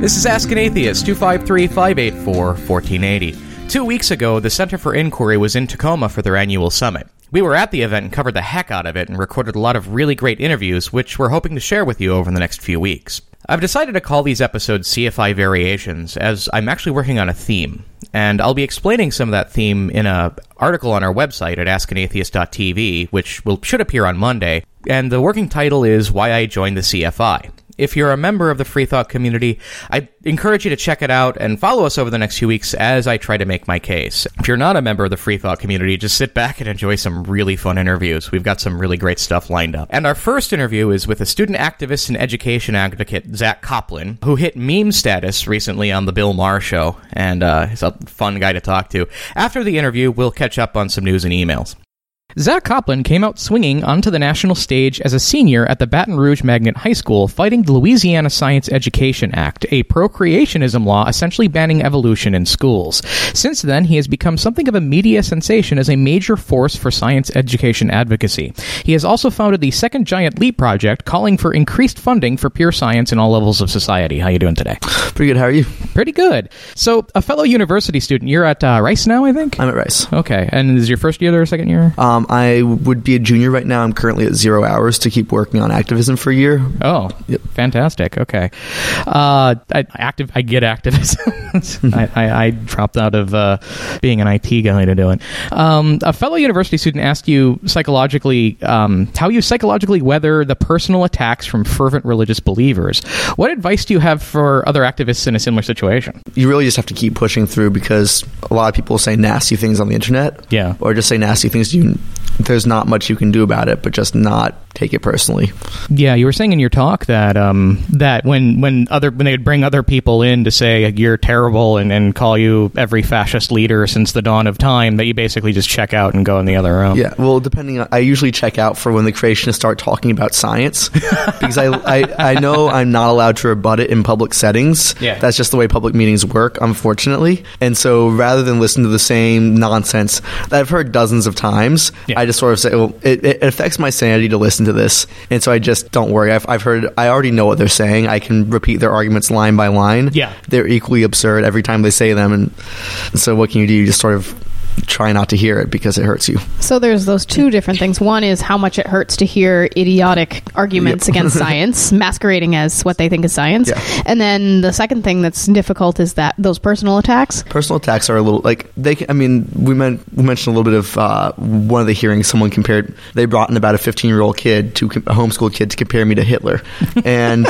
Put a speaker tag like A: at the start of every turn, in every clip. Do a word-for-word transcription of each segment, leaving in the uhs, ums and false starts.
A: This is Ask an Atheist, two five three, five eight four, one four eight zero. Two weeks ago, the Center for Inquiry was in Tacoma for their annual summit. We were at the event and covered the heck out of it and recorded a lot of really great interviews, which we're hoping to share with you over the next few weeks. I've decided to call these episodes C F I Variations, as I'm actually working on a theme, and I'll be explaining some of that theme in an article on our website at ask an atheist dot t v, which will should appear on Monday, and the working title is Why I Joined the C F I. If you're a member of the Free Thought community, I encourage you to check it out and follow us over the next few weeks as I try to make my case. If you're not a member of the Free Thought community, just sit back and enjoy some really fun interviews. We've got some really great stuff lined up. And our first interview is with a student activist and education advocate, Zach Coplin, who hit meme status recently on the Bill Maher show, and uh, he's a fun guy to talk to. After the interview, we'll catch up on some news and emails. Zach Coplin came out swinging onto the national stage as a senior at the Baton Rouge Magnet High School fighting the Louisiana Science Education Act, a procreationism law essentially banning evolution in schools. Since then, he has become something of a media sensation as a major force for science education advocacy. He has also founded the Second Giant Leap Project, calling for increased funding for pure science in all levels of society. How you doing today?
B: Pretty good. How are you?
A: Pretty good. So, a fellow university student, you're at uh, Rice now, I think?
B: I'm at Rice.
A: Okay. And is your first year there or second year?
B: Um, I would be a junior right now. I'm currently at zero hours to keep working on activism for a year.
A: Oh, yep. Fantastic. Okay. Uh, I, active, I get activism. I, I, I dropped out of uh, being an I T guy to do it. Um, a fellow university student asked you psychologically, um, how you psychologically weather the personal attacks from fervent religious believers. What advice do you have for other activists in a similar situation?
B: You really just have to keep pushing through, because a lot of people say nasty things on the internet.
A: Yeah.
B: Or just say nasty things to you. There's not much you can do about it, but just not take it personally.
A: Yeah, you were saying in your talk that um, that when when other when they would bring other people in to say you're terrible and, and call you every fascist leader since the dawn of time, that you basically just check out and go in the other room.
B: Yeah, well, depending on, I usually check out for when the creationists start talking about science, because I, I I know I'm not allowed to rebut it in public settings.
A: Yeah.
B: That's just the way public meetings work, unfortunately. And so rather than listen to the same nonsense that I've heard dozens of times, yeah. I just sort of say, well, it, it affects my sanity to listen to this. And so I just, don't worry. I've, I've heard, I already know what they're saying. I can repeat their arguments line by line.
A: Yeah.
B: They're equally absurd every time they say them. And so what can you do? You just sort of try not to hear it because it hurts you.
C: So there's those two different things. One is how much it hurts to hear idiotic arguments yep. against science, masquerading as what they think is science. Yeah. And then the second thing that's difficult is that those personal attacks.
B: Personal attacks are a little, like, they can, I mean, we, meant, we mentioned a little bit of uh, one of the hearings, someone compared, they brought in about a fifteen-year-old kid, to a homeschool kid, to compare me to Hitler. And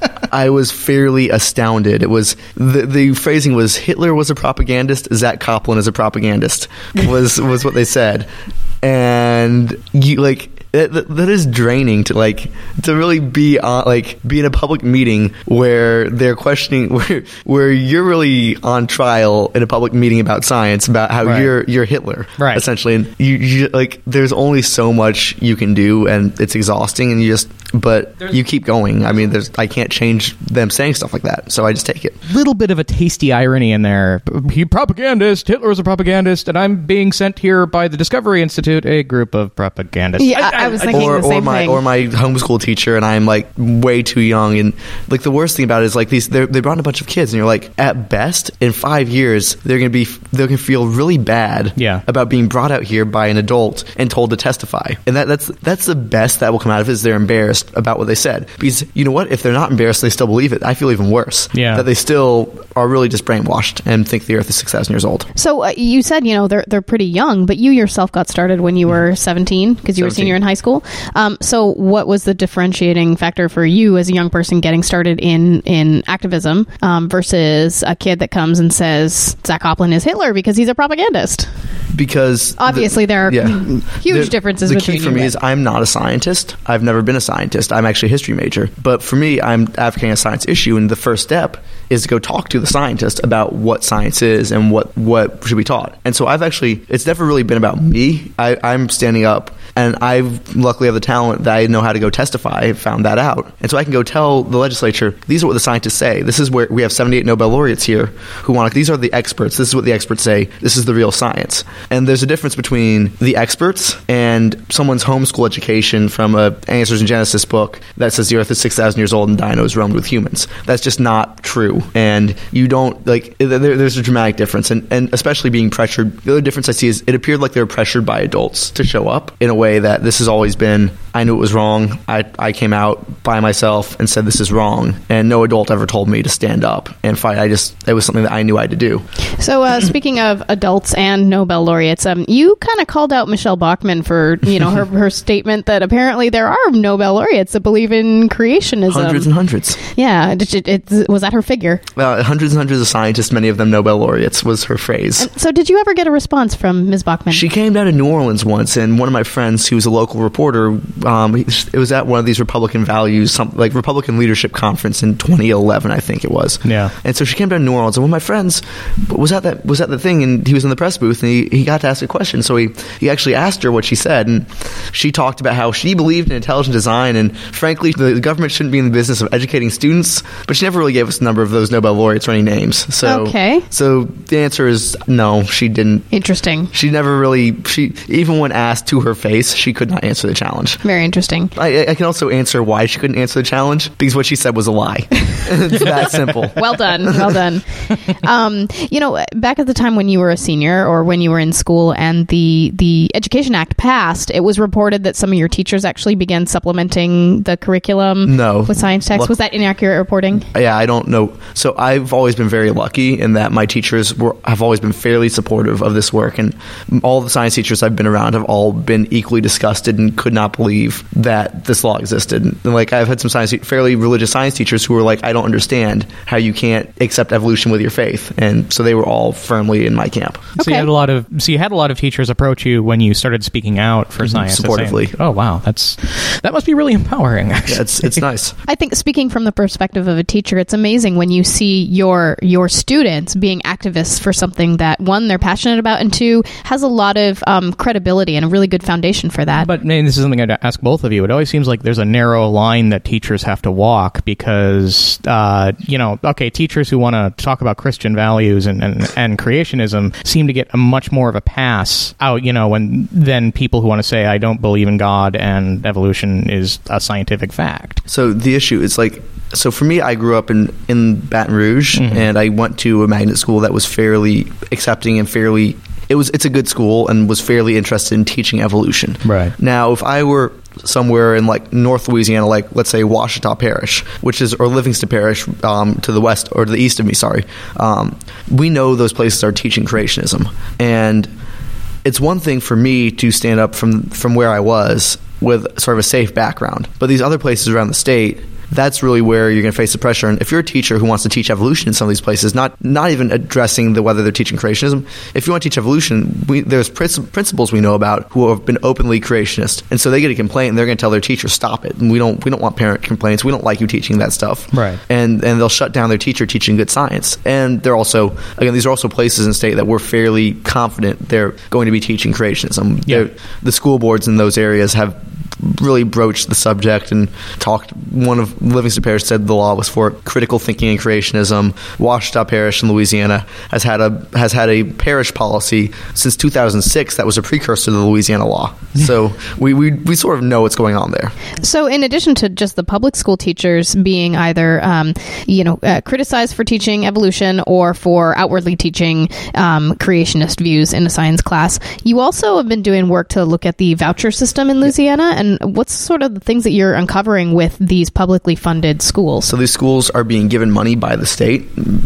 B: I was fairly astounded. It was, the, the phrasing was, Hitler was a propagandist, Zach Coplin is a propagandist, was was what they said. And you, like, that, that is draining to, like, to really be on, like, be in a public meeting where they're questioning, where where you're really on trial in a public meeting about science, about how right. you're you're Hitler,
A: right.
B: essentially. And you, you like, there's only so much you can do, and it's exhausting, and you just, but there's, you keep going. I mean, there's, I can't change them saying stuff like that, so I just take it.
A: Little bit of a tasty irony in there. He propagandist, Hitler was a propagandist, and I'm being sent here by the Discovery Institute, a group of propagandists.
C: Yeah, I, I was thinking
B: or,
C: the same
B: or my,
C: thing.
B: Or my homeschool teacher, and I'm, like, way too young, and, like, the worst thing about it is, like, these, they brought in a bunch of kids, and you're like, at best, in five years, they're going to be, they're going to feel really bad
A: yeah.
B: about being brought out here by an adult and told to testify. And that, that's that's the best that will come out of it, is they're embarrassed about what they said. Because, you know what? If they're not embarrassed, they still believe it. I feel even worse.
A: Yeah.
B: That they still are really just brainwashed and think the Earth is six thousand years old.
C: So uh, you said, you know, they're they're pretty young, but you yourself got started when you were seventeen, because you were a senior in high school. Um, so what was the differentiating factor for you as a young person getting started in, in activism um, versus a kid that comes and says Zach Coplin is Hitler because he's a propagandist?
B: Because
C: obviously
B: the,
C: there are
B: yeah,
C: huge
B: the,
C: differences
B: the
C: between
B: key for
C: you
B: me
C: and
B: is I'm not a scientist. I've never been a scientist. I'm actually a history major. But for me, I'm advocating a science issue, and the first step is to go talk to the scientist about what science is and what, what should be taught. And so I've actually, it's never really been about me. I, I'm standing up, and I've luckily have the talent that I know how to go testify. I found that out. And so I can go tell the legislature, these are what the scientists say. This is where we have seventy-eight Nobel laureates here who want to, these are the experts. This is what the experts say. This is the real science. And there's a difference between the experts and someone's homeschool education from a Answers in Genesis book that says the earth is six thousand years old and dinos roamed with humans. That's just not true. And you don't, like, there, there's a dramatic difference. And, and especially being pressured, the other difference I see is it appeared like they were pressured by adults to show up in a way that this has always been, I knew it was wrong. I, I came out by myself and said this is wrong. And no adult ever told me to stand up and fight. I just, it was something that I knew I had to do.
C: So uh, speaking of adults and Nobel laureates, um, you kind of called out Michelle Bachmann for, you know, her, her statement that apparently there are Nobel laureates that believe in creationism.
B: Hundreds and hundreds.
C: Yeah. Did you, it, was that her figure?
B: Uh, hundreds and hundreds of scientists, many of them Nobel laureates, was her phrase.
C: And so did you ever get a response from Miz Bachmann?
B: She came down to New Orleans once, and one of my friends, who was a local reporter, um, it was at one of these Republican values, some, like Republican leadership conference in twenty eleven, I think it was.
A: Yeah.
B: And so she came down to New Orleans, and one of my friends was at that was at the thing, and he was in the press booth, and he, he got to ask a question. So he, he actually asked her what she said, and she talked about how she believed in intelligent design, and frankly, the government shouldn't be in the business of educating students, but she never really gave us a number of those Nobel laureates or any names. So,
C: okay.
B: So the answer is no, she didn't.
C: Interesting.
B: She never really, she even when asked to her face, she could not answer the challenge.
C: Very interesting.
B: I, I can also answer why she couldn't answer the challenge, because what she said was a lie. It's that simple.
C: Well done. Well done. Um, you know, back at the time when you were a senior or when you were in school and the, the Education Act passed, it was reported that some of your teachers actually began supplementing the curriculum
B: no.
C: with science text.
B: Look,
C: was that inaccurate reporting?
B: Yeah, I don't know. So I've always been very lucky in that my teachers were have always been fairly supportive of this work, and all the science teachers I've been around have all been equally disgusted and could not believe that this law existed. And like I've had some science, fairly religious science teachers who were like, I don't understand how you can't accept evolution with your faith, and so they were all firmly in my camp.
A: So
C: Okay.
A: you had a lot of so you had a lot of teachers approach you when you started speaking out for
B: Mhm,
A: science
B: supportively.
A: saying, oh wow, that's that must be really empowering. Actually.
B: Yeah, it's it's nice.
C: I think speaking from the perspective of a teacher, it's amazing when you see your your students being activists for something that, one, they're passionate about, and two, has a lot of um, credibility and a really good foundation for that.
A: But man, this is something I'd ask both of you. It always seems like there's a narrow line that teachers have to walk because, uh, you know, okay, teachers who want to talk about Christian values and, and, and creationism seem to get a much more of a pass out, you know, when, than people who want to say, I don't believe in God and evolution is a scientific fact.
B: So the issue is like, so for me, I grew up in, in Baton Rouge,
A: Mhm.
B: and I went to a magnet school that was fairly accepting and fairly, it was it's a good school and was fairly interested in teaching evolution.
A: Right.
B: Now, if I were somewhere in like North Louisiana, like let's say Ouachita Parish, which is, or Livingston Parish, um, to the west or to the east of me, sorry, um, we know those places are teaching creationism, and it's one thing for me to stand up from from where I was with sort of a safe background, but these other places around the state, that's really where you're going to face the pressure. And if you're a teacher who wants to teach evolution in some of these places, not not even addressing the whether they're teaching creationism, if you want to teach evolution, we, there's princi- principals we know about who have been openly creationist, and so they get a complaint and they're going to tell their teacher, stop it. And we don't we don't want parent complaints. We don't like you teaching that stuff.
A: Right.
B: And and they'll shut down their teacher teaching good science. And they're also, again, these are also places in the state that we're fairly confident they're going to be teaching creationism.
A: Yeah.
B: They're- The school boards in those areas have really broached the subject and talked. One of Livingston Parish said the law was for critical thinking and creationism. Ouachita Parish in Louisiana has had a has had a parish policy since two thousand six that was a precursor to the Louisiana law. So we, we we sort of know what's going on there.
C: So in addition to just the public school teachers being either, um, you know, uh, criticized for teaching evolution or for outwardly teaching um, creationist views in a science class, you also have been doing work to look at the voucher system in Louisiana. And what's sort of the things that you're uncovering with these publicly funded schools?
B: So these schools are being given money by the state,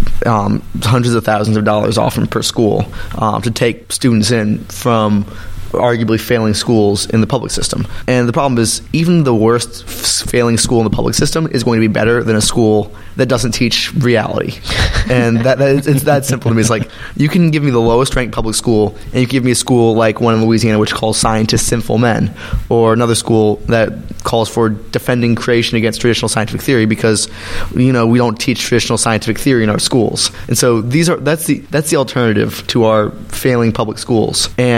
B: um, hundreds of thousands of dollars often per school, um, to take students in from arguably failing schools in the public system. And the problem is, even the worst f- failing school in the public system is going to be better than a school that doesn't teach reality. And that, that is, it's that simple to me. It's like, you can give me the lowest ranked public school, and you can give me a school like one in Louisiana which calls scientists sinful men, or another school that calls for defending creation against traditional scientific theory, because, you know, we don't teach traditional scientific theory in our schools. And so these are that's the that's the alternative to our failing public schools. And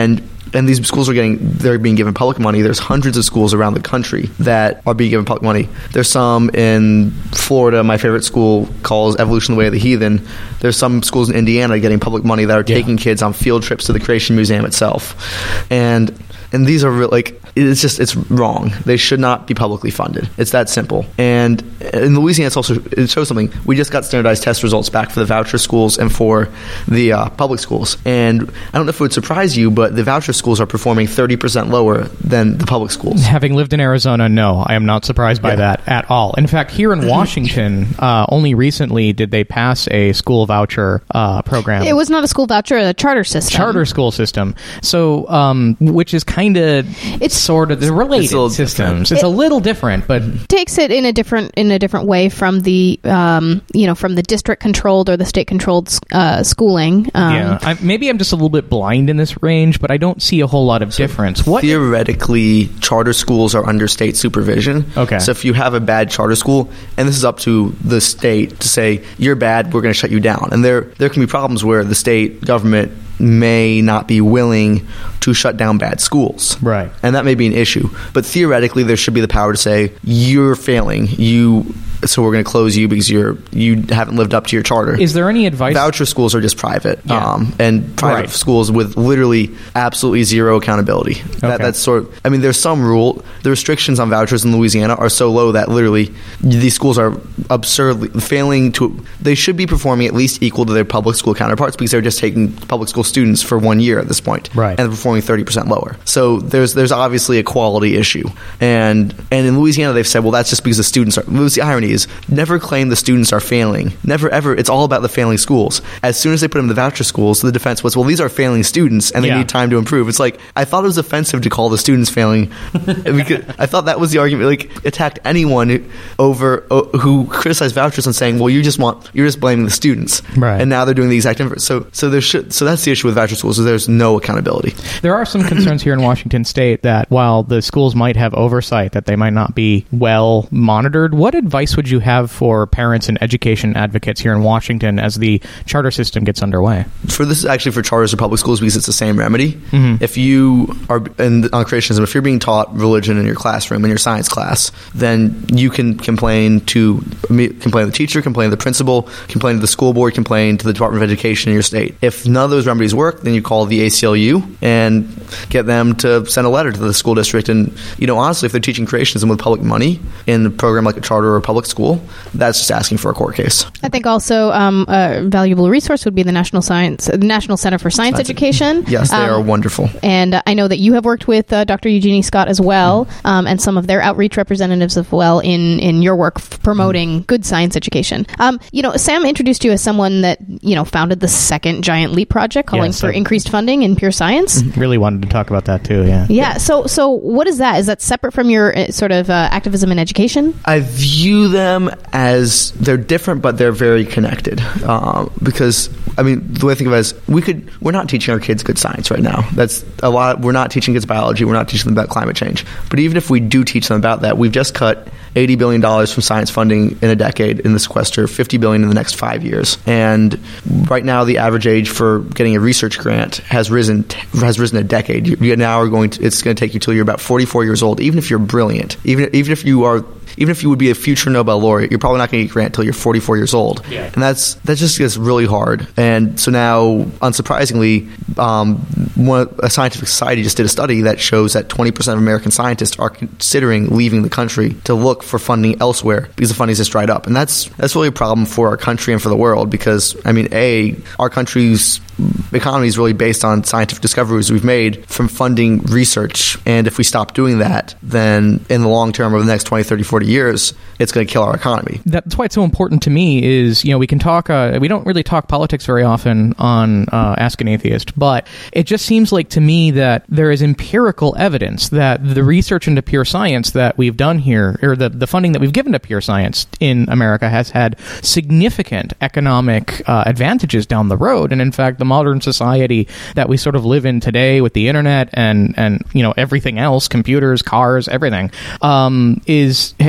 B: and these schools are getting, they're being given public money. There's hundreds of schools around the country that are being given public money. There's some in Florida, my favorite school calls Evolution the Way of the Heathen. There's some schools in Indiana getting public money that are yeah. taking kids on field trips to the Creation Museum itself. And And these are real, like, it's just, it's wrong. They should not be publicly funded. It's that simple. And in Louisiana, it's also, it shows something. We just got standardized test results back for the voucher schools and for the uh, public schools. And I don't know if it would surprise you, but the voucher schools are performing thirty percent lower than the public schools.
A: Having lived in Arizona, no, I am not surprised by yeah. that at all. In fact, here in Washington, uh, only recently did they pass a school voucher uh, program.
C: It was not a school voucher, a charter system.
A: Charter school system. So, um, which is kind of... It's sort of the related it's systems. It's it, a little different, but
C: takes it in a different in a different way from the um, you know from the district controlled or the state controlled uh, schooling. Um,
A: yeah, I, maybe I'm just a little bit blind in this range, but I don't see a whole lot of so difference. What
B: theoretically, charter schools are under state supervision.
A: Okay,
B: so if you have a bad charter school, and this is up to the state to say you're bad, we're going to shut you down, and there there can be problems where the state government may not be willing to shut down bad schools.
A: Right.
B: And that may be an issue. But theoretically, there should be the power to say, you're failing. You... So we're going to close you because you're you haven't lived up to your charter.
A: Is there any advice?
B: Voucher schools are just private,
A: yeah.
B: um, and private
A: right.
B: schools with literally absolutely zero accountability. Okay. That, that's sort of, I mean, there's some rule. The restrictions on vouchers in Louisiana are so low that literally these schools are absurdly failing to. They should be performing at least equal to their public school counterparts because they're just taking public school students for one year at this point,
A: right?
B: And they're performing thirty percent lower. So there's there's obviously a quality issue, and and in Louisiana they've said, well, that's just because the students are. The irony is, never claim the students are failing. Never, ever. It's all about the failing schools. As soon as they put them in the voucher schools, the defense was, well, these are failing students, and they yeah. need time to improve. It's like, I thought it was offensive to call the students failing. Because I thought that was the argument. Like, attacked anyone who, over uh, who criticized vouchers and saying, well, you just want, you're just blaming the students.
A: Right.
B: And now they're doing the exact inverse. So, so there should, so that's the issue with voucher schools, is there's no accountability.
A: There are some concerns here in Washington State that while the schools might have oversight, that they might not be well monitored. What advice would you have for parents and education advocates here in Washington as the charter system gets underway?
B: For this is actually for charters or public schools because it's the same remedy.
A: Mm-hmm.
B: If you are in, on creationism, if you're being taught religion in your classroom, in your science class, then you can complain to complain to the teacher, complain to the principal, complain to the school board, complain to the Department of Education in your state. If none of those remedies work, then you call the A C L U and get them to send a letter to the school district. And, you know, honestly, if they're teaching creationism with public money in a program like a charter or a public school, that's just asking for a court case.
C: I think also um, a valuable resource would be the National Science, uh, National Center for Science, Science Education.
B: Yes, they um, are wonderful.
C: And uh, I know that you have worked with uh, Doctor Eugenie Scott as well, mm. um, and some of their outreach representatives as well in, in your work f- promoting mm. good science education. Um, you know, Sam introduced you as someone that, you know, founded the second Giant Leap project calling yes, for I, increased funding in pure science.
A: Really wanted to talk about that too, yeah.
C: Yeah, so so what is that? Is that separate from your uh, sort of uh, activism in education?
B: I view them as they're different, but they're very connected. Uh, because I mean, the way I think of it is, we could we're not teaching our kids good science right now. That's a lot. We're not teaching kids biology. We're not teaching them about climate change. But even if we do teach them about that, we've just cut eighty billion dollars from science funding in a decade in the sequester, fifty billion dollars in the next five years. And right now, the average age for getting a research grant has risen has risen a decade. You, you now are going to it's going to take you till you're about forty-four years old. Even if you're brilliant, even even if you are. Even if you would be a future Nobel laureate, you're probably not going to get a grant until you're forty-four years old. Yeah. And that's that just gets really hard. And so now, unsurprisingly, um, one, a scientific society just did a study that shows that twenty percent of American scientists are considering leaving the country to look for funding elsewhere because the funding's just dried up. And that's that's really a problem for our country and for the world because, I mean, A, our country's economy is really based on scientific discoveries we've made from funding research. And if we stop doing that, then in the long term, over the next twenty, thirty, forty years, it's going to kill our economy.
A: That's why it's so important to me is, you know, we can talk, uh, we don't really talk politics very often on uh, Ask an Atheist, but it just seems like to me that there is empirical evidence that the research into pure science that we've done here, or the, the funding that we've given to pure science in America has had significant economic uh, advantages down the road. And in fact, the modern society that we sort of live in today with the internet and, and you know, everything else, computers, cars, everything, um, is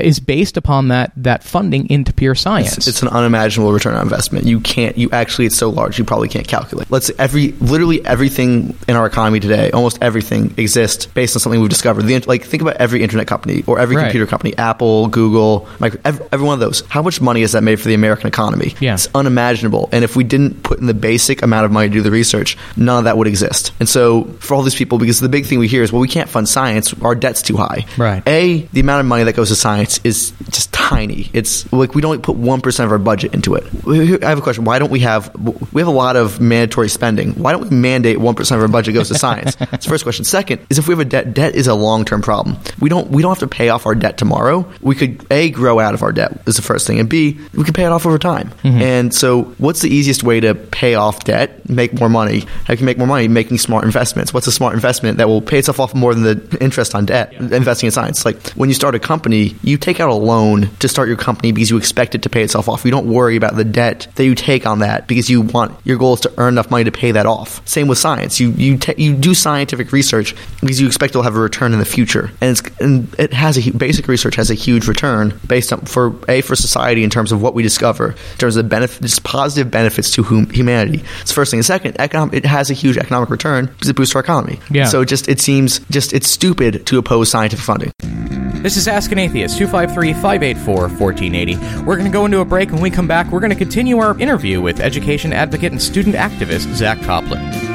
A: is based upon that that funding into pure science.
B: It's, it's an unimaginable return on investment. You can't, you actually, it's so large, you probably can't calculate. Let's every, literally everything in our economy today, almost everything exists based on something we've discovered. The, like, think about every internet company or every
A: right. computer
B: company, Apple, Google, Micro, every, every one of those. How much money has that made for the American economy?
A: Yeah.
B: It's unimaginable. And if we didn't put in the basic amount of money to do the research, none of that would exist. And so for all these people, because the big thing we hear is, well, we can't fund science, our debt's too high.
A: Right.
B: A, the amount of money that goes to science is just tiny. It's like we don't put one percent of our budget into it. I have a question. Why don't we have, we have a lot of mandatory spending. Why don't we mandate one percent of our budget goes to science? That's the first question. Second is, if we have a debt, debt is a long-term problem. We don't, we don't have to pay off our debt tomorrow. We could, A, grow out of our debt is the first thing. And B, we can pay it off over time. Mm-hmm. And so what's the easiest way to pay off debt, make more money? How can you make more money? Making smart investments. What's a smart investment that will pay itself off more than the interest on debt? Yeah. Investing in science. Like when you start a company, you take out a loan to start your company because you expect it to pay itself off. You don't worry about the debt that you take on that because you want, your goal is to earn enough money to pay that off. Same with science. You you te- you do scientific research because you expect it'll have a return in the future, and it's and it has a basic research has a huge return based on for a for society in terms of what we discover, in terms of benefits, positive benefits to whom, humanity. It's the first thing. And second, economic, it has a huge economic return because it boosts our economy.
A: Yeah.
B: So it just it seems just it's stupid to oppose scientific funding.
A: This is Ask an Atheist, two five three, five eight four, one four eight zero. We're going to go into a break. When we come back, we're going to continue our interview with education advocate and student activist Zach Coplin.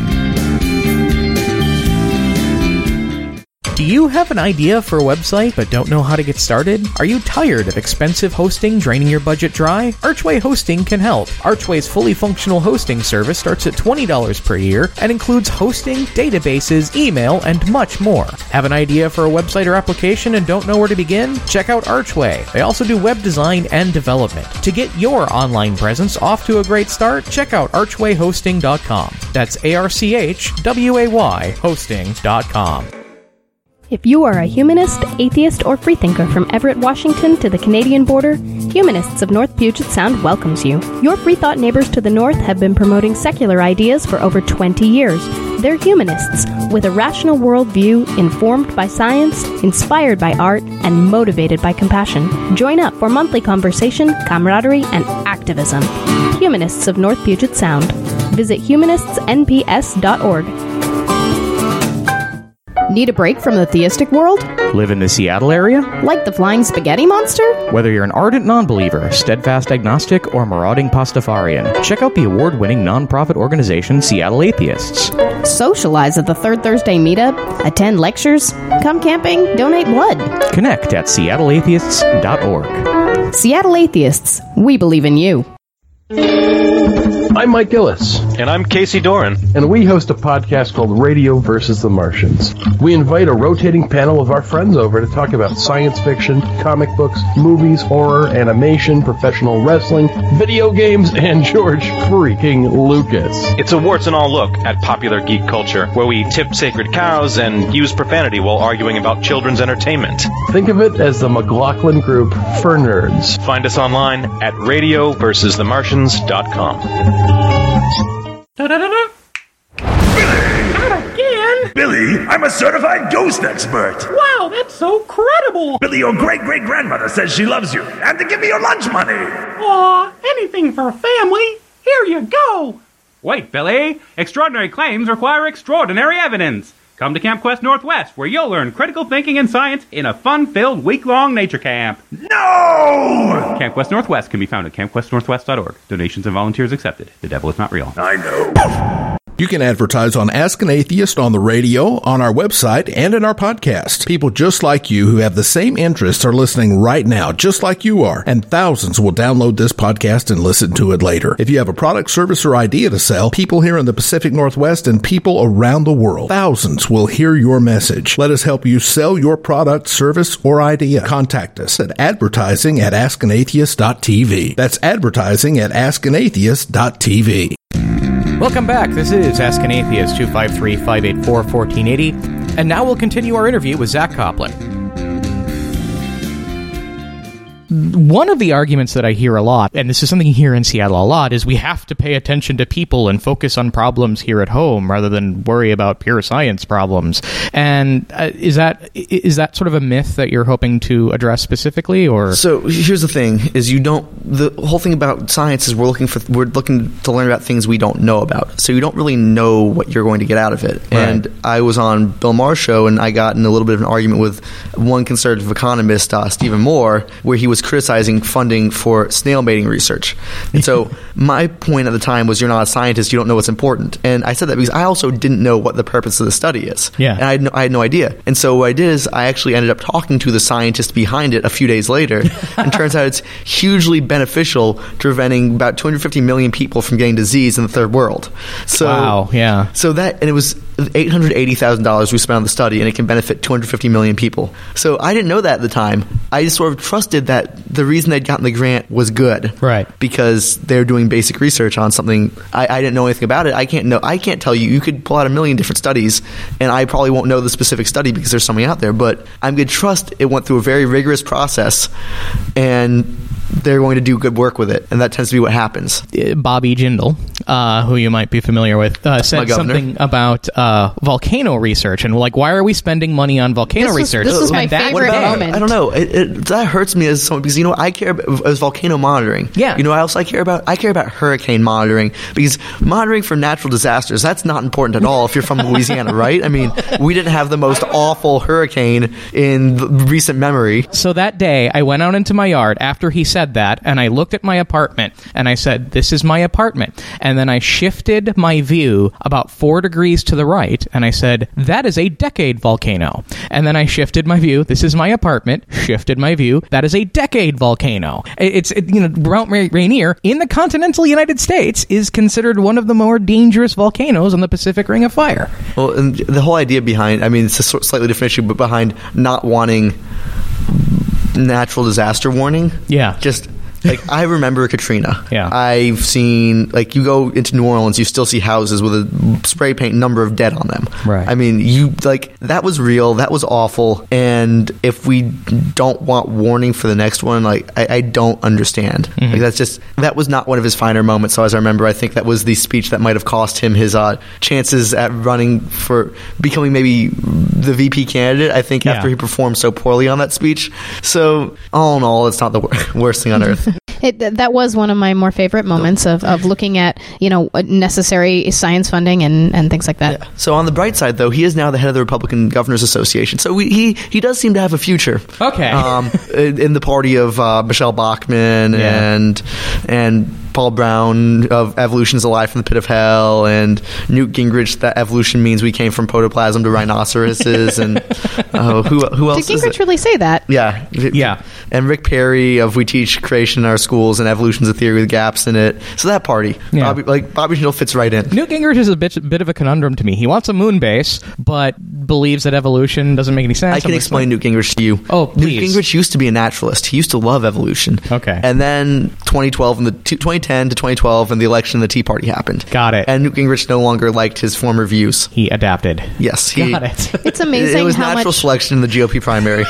A: Do you have an idea for a website but don't know how to get started? Are you tired of expensive hosting draining your budget dry? Archway Hosting can help. Archway's fully functional hosting service starts at twenty dollars per year and includes hosting, databases, email, and much more. Have an idea for a website or application and don't know where to begin? Check out Archway. They also do web design and development. To get your online presence off to a great start, check out archway hosting dot com. That's A R C H W A Y hosting dot com.
D: If you are a humanist, atheist, or freethinker from Everett, Washington to the Canadian border, Humanists of North Puget Sound welcomes you. Your freethought neighbors to the north have been promoting secular ideas for over twenty years. They're humanists, with a rational worldview, informed by science, inspired by art, and motivated by compassion. Join up for monthly conversation, camaraderie, and activism. Humanists of North Puget Sound. Visit humanists n p s dot org.
C: Need a break from the theistic world?
A: Live in the Seattle area?
C: Like the flying spaghetti monster?
A: Whether you're an ardent non-believer, steadfast agnostic, or marauding Pastafarian, check out the award-winning non-profit organization Seattle Atheists.
C: Socialize at the Third Thursday meetup, attend lectures, come camping, donate blood.
A: Connect at seattle atheists dot org.
C: Seattle Atheists, we believe in you.
E: I'm Mike Gillis.
F: And I'm Casey Doran.
E: And we host a podcast called Radio versus the Martians. We invite a rotating panel of our friends over to talk about science fiction, comic books, movies, horror, animation, professional wrestling, video games, and George freaking Lucas.
F: It's a warts and all look at popular geek culture, where we tip sacred cows and use profanity while arguing about children's entertainment.
E: Think of it as the McLaughlin Group for nerds.
F: Find us online at radio versus the martians dot com.
G: Da-da-da-da. Billy! Not again!
H: Billy, I'm a certified ghost expert!
G: Wow, that's so credible!
H: Billy, your great-great-grandmother says she loves you, and to give me your lunch money!
G: Aw, anything for family! Here you go! Wait, Billy! Extraordinary claims require extraordinary evidence! Come to Camp Quest Northwest, where you'll learn critical thinking and science in a fun-filled week-long nature camp.
H: No!
G: Camp Quest Northwest can be found at camp quest northwest dot org. Donations and volunteers accepted. The devil is not real.
H: I know.
I: You can advertise on Ask an Atheist on the radio, on our website, and in our podcast. People just like you who have the same interests are listening right now, just like you are, and thousands will download this podcast and listen to it later. If you have a product, service, or idea to sell, people here in the Pacific Northwest and people around the world, thousands will hear your message. Let us help you sell your product, service, or idea. Contact us at advertising at ask an atheist dot t v. That's advertising at ask an atheist dot t v.
A: Welcome back. This is Ask an Atheist, two five three, five eight four, one four eight zero. And now we'll continue our interview with Zach Coplin. one of the arguments that I hear a lot, and this is something you hear in Seattle a lot, is we have to pay attention to people and focus on problems here at home rather than worry about pure science problems. And uh, is that is that sort of a myth that you're hoping to address specifically, or?
B: So here's the thing: is you don't. The whole thing about science is we're looking for we're looking to learn about things we don't know about. So you don't really know what you're going to get out of it.
A: Right.
B: And I was on Bill Maher's show, and I got in a little bit of an argument with one conservative economist, uh, Stephen Moore, where he was criticizing funding for snail mating research. And so my point at the time was, you're not a scientist, you don't know what's important. And I said that because I also didn't know what the purpose of the study is.
A: Yeah.
B: And I had no, I had no idea. And so what I did is I actually ended up talking to the scientist behind it a few days later. And turns out it's hugely beneficial to preventing about two hundred fifty million people from getting disease in the third world. So,
A: wow, yeah.
B: So that, and it was eight hundred eighty thousand dollars we spent on the study, and it can benefit two hundred fifty million people. So I didn't know that at the time. I just sort of trusted that the reason they'd gotten the grant was good.
A: Right.
B: Because they're doing basic research on something. I, I didn't know anything about it. I can't know. I can't tell you. You could pull out a million different studies, and I probably won't know the specific study because there's something out there. But I'm going to trust it went through a very rigorous process, and they're going to do good work with it, and that tends to be what happens.
A: Bobby Jindal, uh, who you might be familiar with, uh, said something about uh, volcano research, and like, why are we spending money on volcano
C: this was,
A: research?
C: This was my
A: and that,
C: favorite
B: about,
C: moment.
B: I don't know. It, it, that hurts me as someone because you know I care about as volcano monitoring.
A: Yeah.
B: You know what else I care about? I care about hurricane monitoring, because monitoring for natural disasters, that's not important at all if you're from Louisiana, right? I mean, we didn't have the most awful hurricane in the recent memory.
A: So that day, I went out into my yard after he said that, and I looked at my apartment, and I said, this is my apartment. And then I shifted my view about four degrees to the right, and I said, that is a decade volcano. And then I shifted my view, this is my apartment, shifted my view, that is a decade volcano. It's, it, you know, Mount Rainier in the continental United States is considered one of the more dangerous volcanoes on the Pacific Ring of Fire.
B: Well, and the whole idea behind, I mean, it's a slightly different issue, but behind not wanting natural disaster warning.
A: Yeah.
B: Just... Like, I remember Katrina.
A: Yeah.
B: I've seen, like, you go into New Orleans, you still see houses with a spray paint number of dead on them.
A: Right.
B: I mean, you, like, that was real. That was awful. And if we don't want warning for the next one, like, I, I don't understand. Mm-hmm. Like, that's just, that was not one of his finer moments. So as I remember, I think that was the speech that might have cost him his uh, chances at running for becoming maybe the V P candidate, I think, yeah. after he performed so poorly on that speech. So, all in all, it's not the wor- worst thing on earth.
C: It, that was one of my more favorite moments of, of looking at, you know, necessary science funding and, and things like that.
B: Yeah. So on the bright side, though, he is now the head of the Republican Governors Association. So we, he he does seem to have a future.
A: Okay.
B: Um, in, in the party of uh, Michelle Bachmann
A: yeah.
B: and and Paul Brown of Evolution is Alive from the Pit of Hell, and Newt Gingrich that evolution means we came from protoplasm to rhinoceroses, and oh, who who else?
C: Did
B: is
C: Gingrich
B: it?
C: really say that?
B: Yeah,
A: yeah.
B: And Rick Perry of We Teach Creation in Our Schools, and Evolution's a Theory with gaps in it. So that party,
A: yeah.
B: Bobby, like Bobby Jindal fits right in.
A: Newt Gingrich is a bit, bit of a conundrum to me. He wants a moon base, but believes that evolution doesn't make any sense.
B: I can explain Newt Gingrich to you.
A: Oh, please.
B: Newt Gingrich used to be a naturalist. He used to love evolution.
A: Okay.
B: And then twenty twelve and the twenty ten to twenty twelve and the election, the Tea Party happened.
A: Got it.
B: And Newt Gingrich no longer liked his former views.
A: He adapted.
B: Yes. He,
A: Got it.
C: It's amazing
B: It was
C: how
B: natural
C: much...
B: selection in the G O P primary.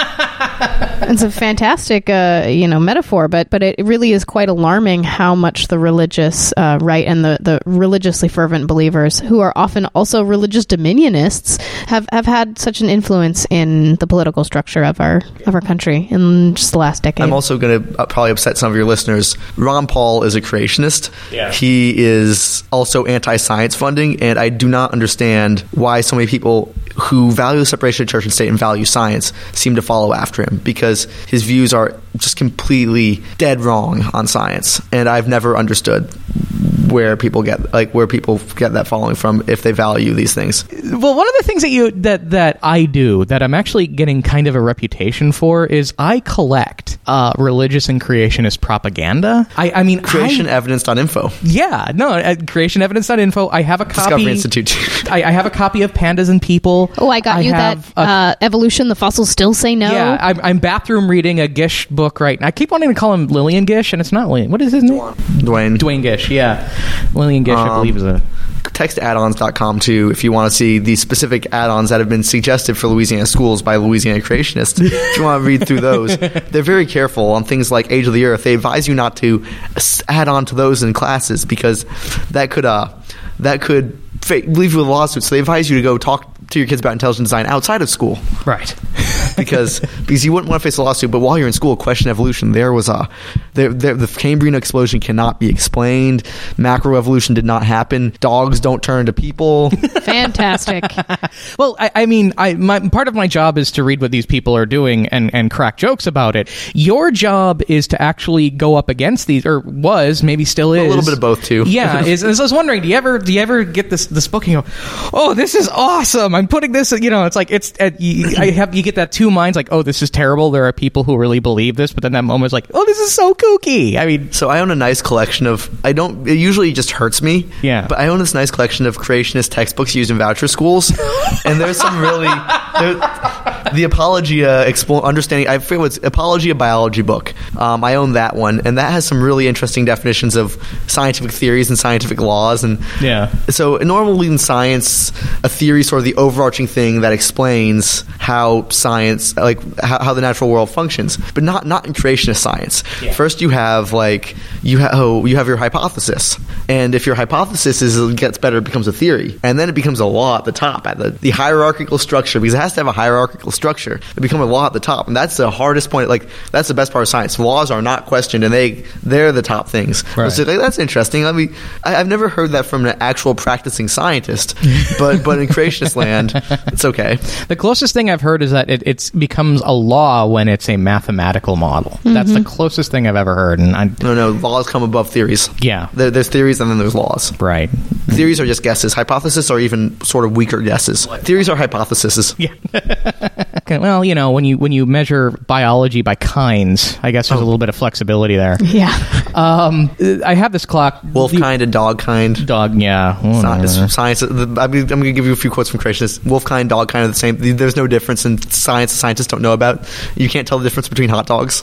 C: It's a fantastic, uh, you know, metaphor, but but it really is quite alarming how much the religious uh, right and the, the religiously fervent believers, who are often also religious dominionists, have, have had such an influence in the political structure of our of our country in just the last decade.
B: I'm also going to uh, probably upset some of your listeners. Ron Paul is a creationist.
A: Yeah.
B: He is also anti-science funding, and I do not understand why so many people who value the separation of church and state and value science seem to follow after him, because his views are just completely dead wrong on science, and I've never understood where people get like where people get that following from if they value these things.
A: Well, one of the things that you that that I do that I'm actually getting kind of a reputation for is I collect uh, religious and creationist propaganda. I, I mean,
B: creation
A: I,
B: evidence dot info.
A: Yeah, no, uh, creation evidence dot info. I have a copy.
B: Discovery Institute.
A: I, I have a copy of Pandas and People.
C: Oh, I got
A: I
C: you that
A: a,
C: uh, Evolution, the Fossils Still Say No.
A: Yeah, I'm, I'm bathroom reading a Gish book right now. I keep wanting to call him Lillian Gish, and it's not Lillian. What is his name?
B: Dwayne.
A: Dwayne Gish, yeah. Lillian Gish, um, I believe, is a...
B: text addons dot com too if you want to see the specific add-ons that have been suggested for Louisiana schools by Louisiana creationists. If you want to read through those, they're very careful on things like Age of the Earth. They advise you not to add on to those in classes because that could uh that could leave you with a lawsuit. So they advise you to go talk to your kids about intelligent design outside of school.
A: Right.
B: because because you wouldn't want to face a lawsuit, but while you're in school, question evolution. There was a there, there, the Cambrian explosion cannot be explained. Macroevolution did not happen. Dogs don't turn to people.
C: Fantastic.
A: Well, I, I mean, I my part of my job is to read what these people are doing and, and crack jokes about it. Your job is to actually go up against these, or was, maybe still is.
B: A little bit of both too.
A: Yeah. is, is I was wondering, do you ever do you ever get this this book and you go, oh, this is awesome. I'm putting this. You know, it's like it's. Uh, you, I have you get that two minds, like, oh, this is terrible. There are people who really believe this, but then that moment is like, oh, this is so kooky. I mean,
B: so I own a nice collection of. I don't. It usually just hurts me.
A: Yeah.
B: But I own this nice collection of creationist textbooks used in voucher schools, and there's some really. The Apologia Explo- Understanding. I forget what's Apologia Biology book. Um, I own that one, and that has some really interesting definitions of scientific theories and scientific laws. And
A: yeah.
B: So normally in science, a theory is sort of the overarching thing that explains how science, like how, how the natural world functions, but not not in creationist science. Yeah. First, you have like you have oh, you have your hypothesis, and if your hypothesis is it gets better, it becomes a theory, and then it becomes a law at the top, at the, the hierarchical structure, because it has to have a hierarchical structure. It becomes a law at the top, and that's the hardest point. Like that's the best part of science. Laws are not questioned, and they they're the top things.
A: Right.
B: So like, that's interesting. I mean, I, I've never heard that from an actual practicing scientist, but but in creationist land, it's okay.
A: The closest thing I've heard is that it it's becomes a law when it's a mathematical model. Mm-hmm. That's the closest thing I've ever heard. And I,
B: no, no, laws come above theories.
A: Yeah,
B: there, there's theories and then there's laws.
A: Right.
B: Theories are just guesses. Hypotheses are even sort of weaker guesses. Theories are hypotheses.
A: Yeah. Okay, well, you know, when you when you measure biology by kinds, I guess there's oh. a little bit of flexibility there.
C: Yeah.
A: Um, I have this clock.
B: Wolf
A: the,
B: kind and dog kind.
A: Dog, yeah. Oh,
B: science.
A: no.
B: science the, I mean, I'm going to give you a few quotes from creationists. Wolf kind, dog kind are the same. There's no difference in science scientists don't know about. You can't tell the difference between hot dogs.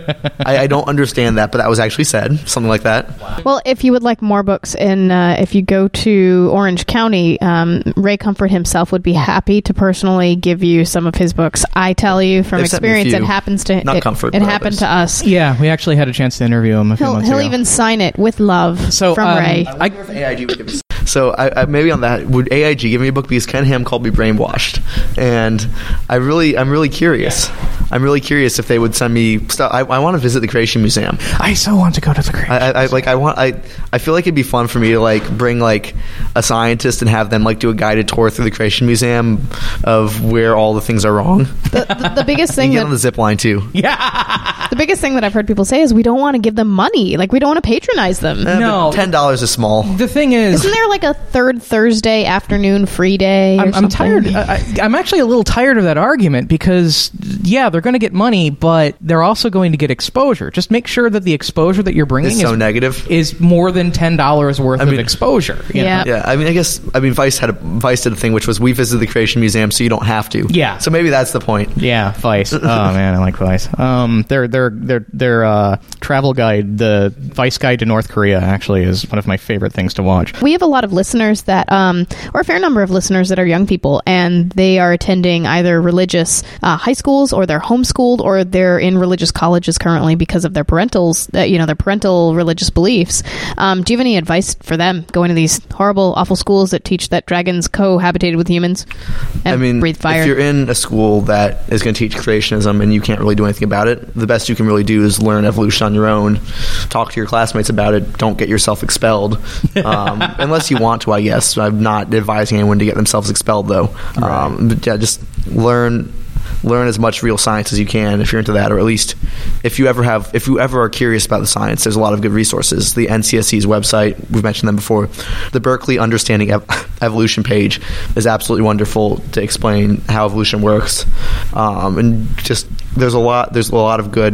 B: I, I don't understand that, but that was actually said. Something like that.
C: Wow. Well, if you would like more books, in uh, if you go to Orange County, um, Ray Comfort himself would be happy to personally give you some of his books. I tell you from
B: They've
C: experience, it happens to
B: Not
C: it,
B: Comfort,
C: it
B: but
C: happened
B: others.
C: to us.
A: Yeah, we actually had a chance to interview him a few
C: He'll,
A: months
C: he'll
A: ago.
C: even sign it with love
A: so,
C: from
A: um,
C: Ray.
B: I wonder if A I G would give me. So I, I, maybe on that, would A I G give me a book because Ken Ham called me brainwashed, and I really, I'm really curious. Yeah. I'm really curious if they would send me stuff. I, I want to visit the Creation Museum.
A: I so want to go to the Creation.
B: I, I, I like. I want. I. I feel like it'd be fun for me to like bring like a scientist and have them like do a guided tour through the Creation Museum of where all the things are wrong.
C: The, the, the biggest thing
B: you get
C: that,
B: on the zip line too.
A: Yeah.
C: The biggest thing that I've heard people say is we don't want to give them money. Like we don't want to patronize them.
B: Uh,
A: no,
B: ten dollars is small.
A: The thing is,
C: isn't there like a third Thursday afternoon free day? Or
A: I'm, I'm
C: something?
A: tired. I, I'm actually a little tired of that argument because yeah, they're going to get money, but they're also going to get exposure. Just make sure that the exposure that you're bringing
B: it's
A: is
B: so negative.
A: is more than ten dollars worth
B: I mean,
A: of exposure. You
C: yeah,
A: know?
B: yeah. I mean, I guess I mean Vice had a Vice did a thing which was we visited the Creation Museum, so you don't have to.
A: Yeah.
B: So maybe that's the point.
A: Yeah, Vice. Oh man, I like Vice. Um, their their their their uh, travel guide, the Vice Guide to North Korea, actually is one of my favorite things to watch.
C: We have a lot of listeners that, um, or a fair number of listeners that are young people, and they are attending either religious uh, high schools, or they're homeschooled, or they're in religious colleges currently because of their parentals, uh, you know, their parental religious beliefs. Um, do you have any advice for them going to these horrible, awful schools that teach that dragons cohabitated with humans and
B: I mean,
C: breathe fire?
B: if you're in a school that is going to teach creationism and you can't really do anything about it, the best you can really do is learn evolution on your own. Talk to your classmates about it. Don't get yourself expelled, um, unless you want to. I guess I'm not advising anyone to get themselves expelled, though.
A: Right.
B: Um, but yeah, just learn. Learn as much real science as you can if you're into that, or at least if you ever have, if you ever are curious about the science, there's a lot of good resources. The N C S E's website, we've mentioned them before. The Berkeley Understanding Ev- Evolution page is absolutely wonderful to explain how evolution works, um, and just there's a lot there's a lot of good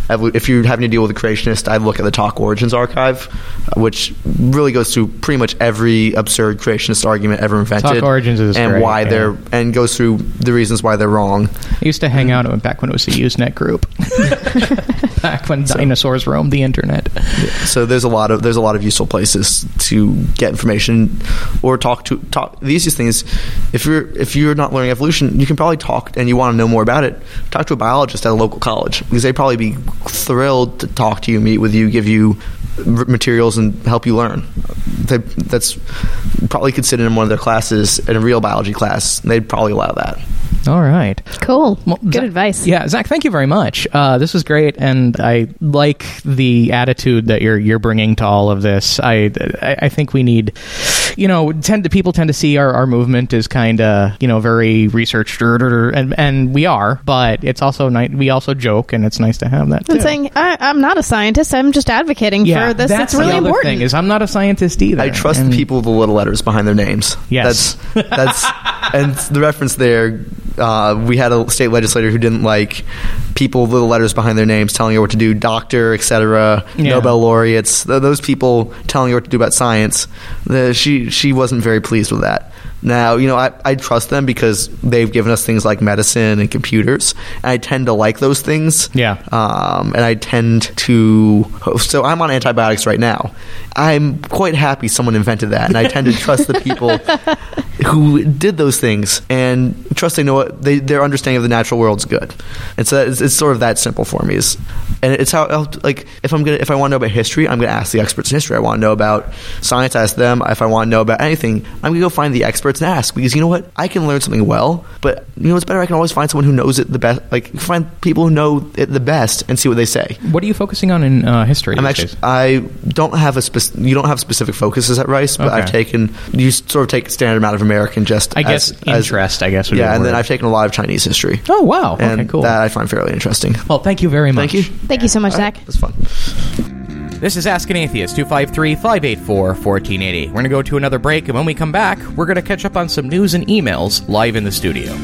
B: If you're having to deal with a creationist, I'd look at the Talk Origins archive, which really goes through pretty much every absurd creationist argument ever invented.
A: Talk Origins is
B: and
A: great,
B: why
A: yeah.
B: they're and goes through the reasons why they're wrong.
A: I used to hang out back when it was the Usenet group. Back when so, dinosaurs roamed the internet.
B: So there's a lot of there's a lot of useful places to get information or talk to talk. The easiest thing is if you're if you're not learning evolution, you can probably talk and you want to know more about it. Talk to a biologist at a local college because they'd probably be thrilled to talk to you, meet with you, give you materials and help you learn. They, that's probably could sit in one of their classes in a real biology class. They'd probably allow that.
A: All right.
C: Cool.
A: Well,
C: Good
A: Zach,
C: advice.
A: Yeah, Zach, thank you very much. Uh, this was great, and I like the attitude that you're you're bringing to all of this. I I, I think we need, you know, tend to people tend to see our, our movement as kind of, you know, very research, and and we are, but it's also nice. We also joke, and it's nice to have that.
C: I'm
A: too.
C: saying I, I'm not a scientist. I'm just advocating
A: yeah,
C: for this.
A: That's
C: it's really
A: the other
C: important.
A: thing is I'm not a scientist either.
B: I trust
A: and,
B: the people with the little letters behind their names.
A: Yes,
B: that's that's and the reference there. Uh, we had a state legislator who didn't like people with little letters behind their names telling her what to do, doctor, et cetera, yeah. Nobel laureates, th- those people telling her what to do about science. The, she she wasn't very pleased with that. Now, you know, I, I trust them because they've given us things like medicine and computers, and I tend to like those things.
A: Yeah.
B: Um, and I tend to... So I'm on antibiotics right now. I'm quite happy someone invented that, and I tend to trust the people who did those things and trust they know what... They, their understanding of the natural world is good. It's, a, it's, it's sort of that simple for me. Is, and it's how... Like, if, I'm gonna, if I want to know about history, I'm going to ask the experts in history. I want to know about science, ask them. If I want to know about anything, I'm going to go find the experts and ask, because you know what, I can learn something well, but you know what's better, I can always find someone who knows it the best. Like, find people who know it the best and see what they say.
A: What are you focusing on in uh, history?
B: I'm actually, I don't have a spec- you don't have specific focuses at Rice, but okay. I've taken you sort of take a standard amount of American, just
A: I guess
B: as,
A: interest.
B: As,
A: I guess would
B: yeah,
A: be
B: and
A: word.
B: then I've taken a lot of Chinese history.
A: Oh wow,
B: and
A: okay, cool.
B: That I find fairly interesting.
A: Well, thank you very much.
B: Thank you.
C: Thank you so much,
B: All
C: Zach.
B: Right, that's fun.
A: This is Ask an Atheist, two five three, five eight four, one four eight zero. We're going to go to another break, and when we come back, we're going to catch up on some news and emails live in the studio.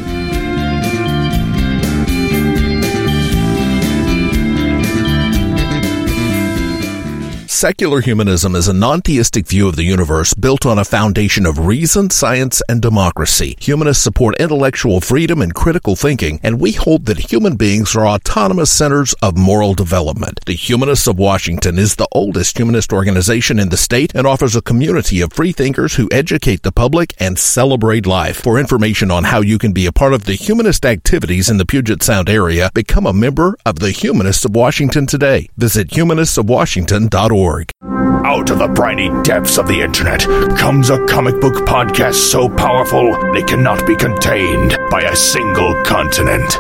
I: Secular humanism is a non-theistic view of the universe built on a foundation of reason, science, and democracy. Humanists support intellectual freedom and critical thinking, and we hold that human beings are autonomous centers of moral development. The Humanists of Washington is the oldest humanist organization in the state and offers a community of free thinkers who educate the public and celebrate life. For information on how you can be a part of the humanist activities in the Puget Sound area, become a member of the Humanists of Washington today. Visit humanists of washington dot org.
H: Out of the briny depths of the internet comes a comic book podcast so powerful they cannot be contained by a single continent.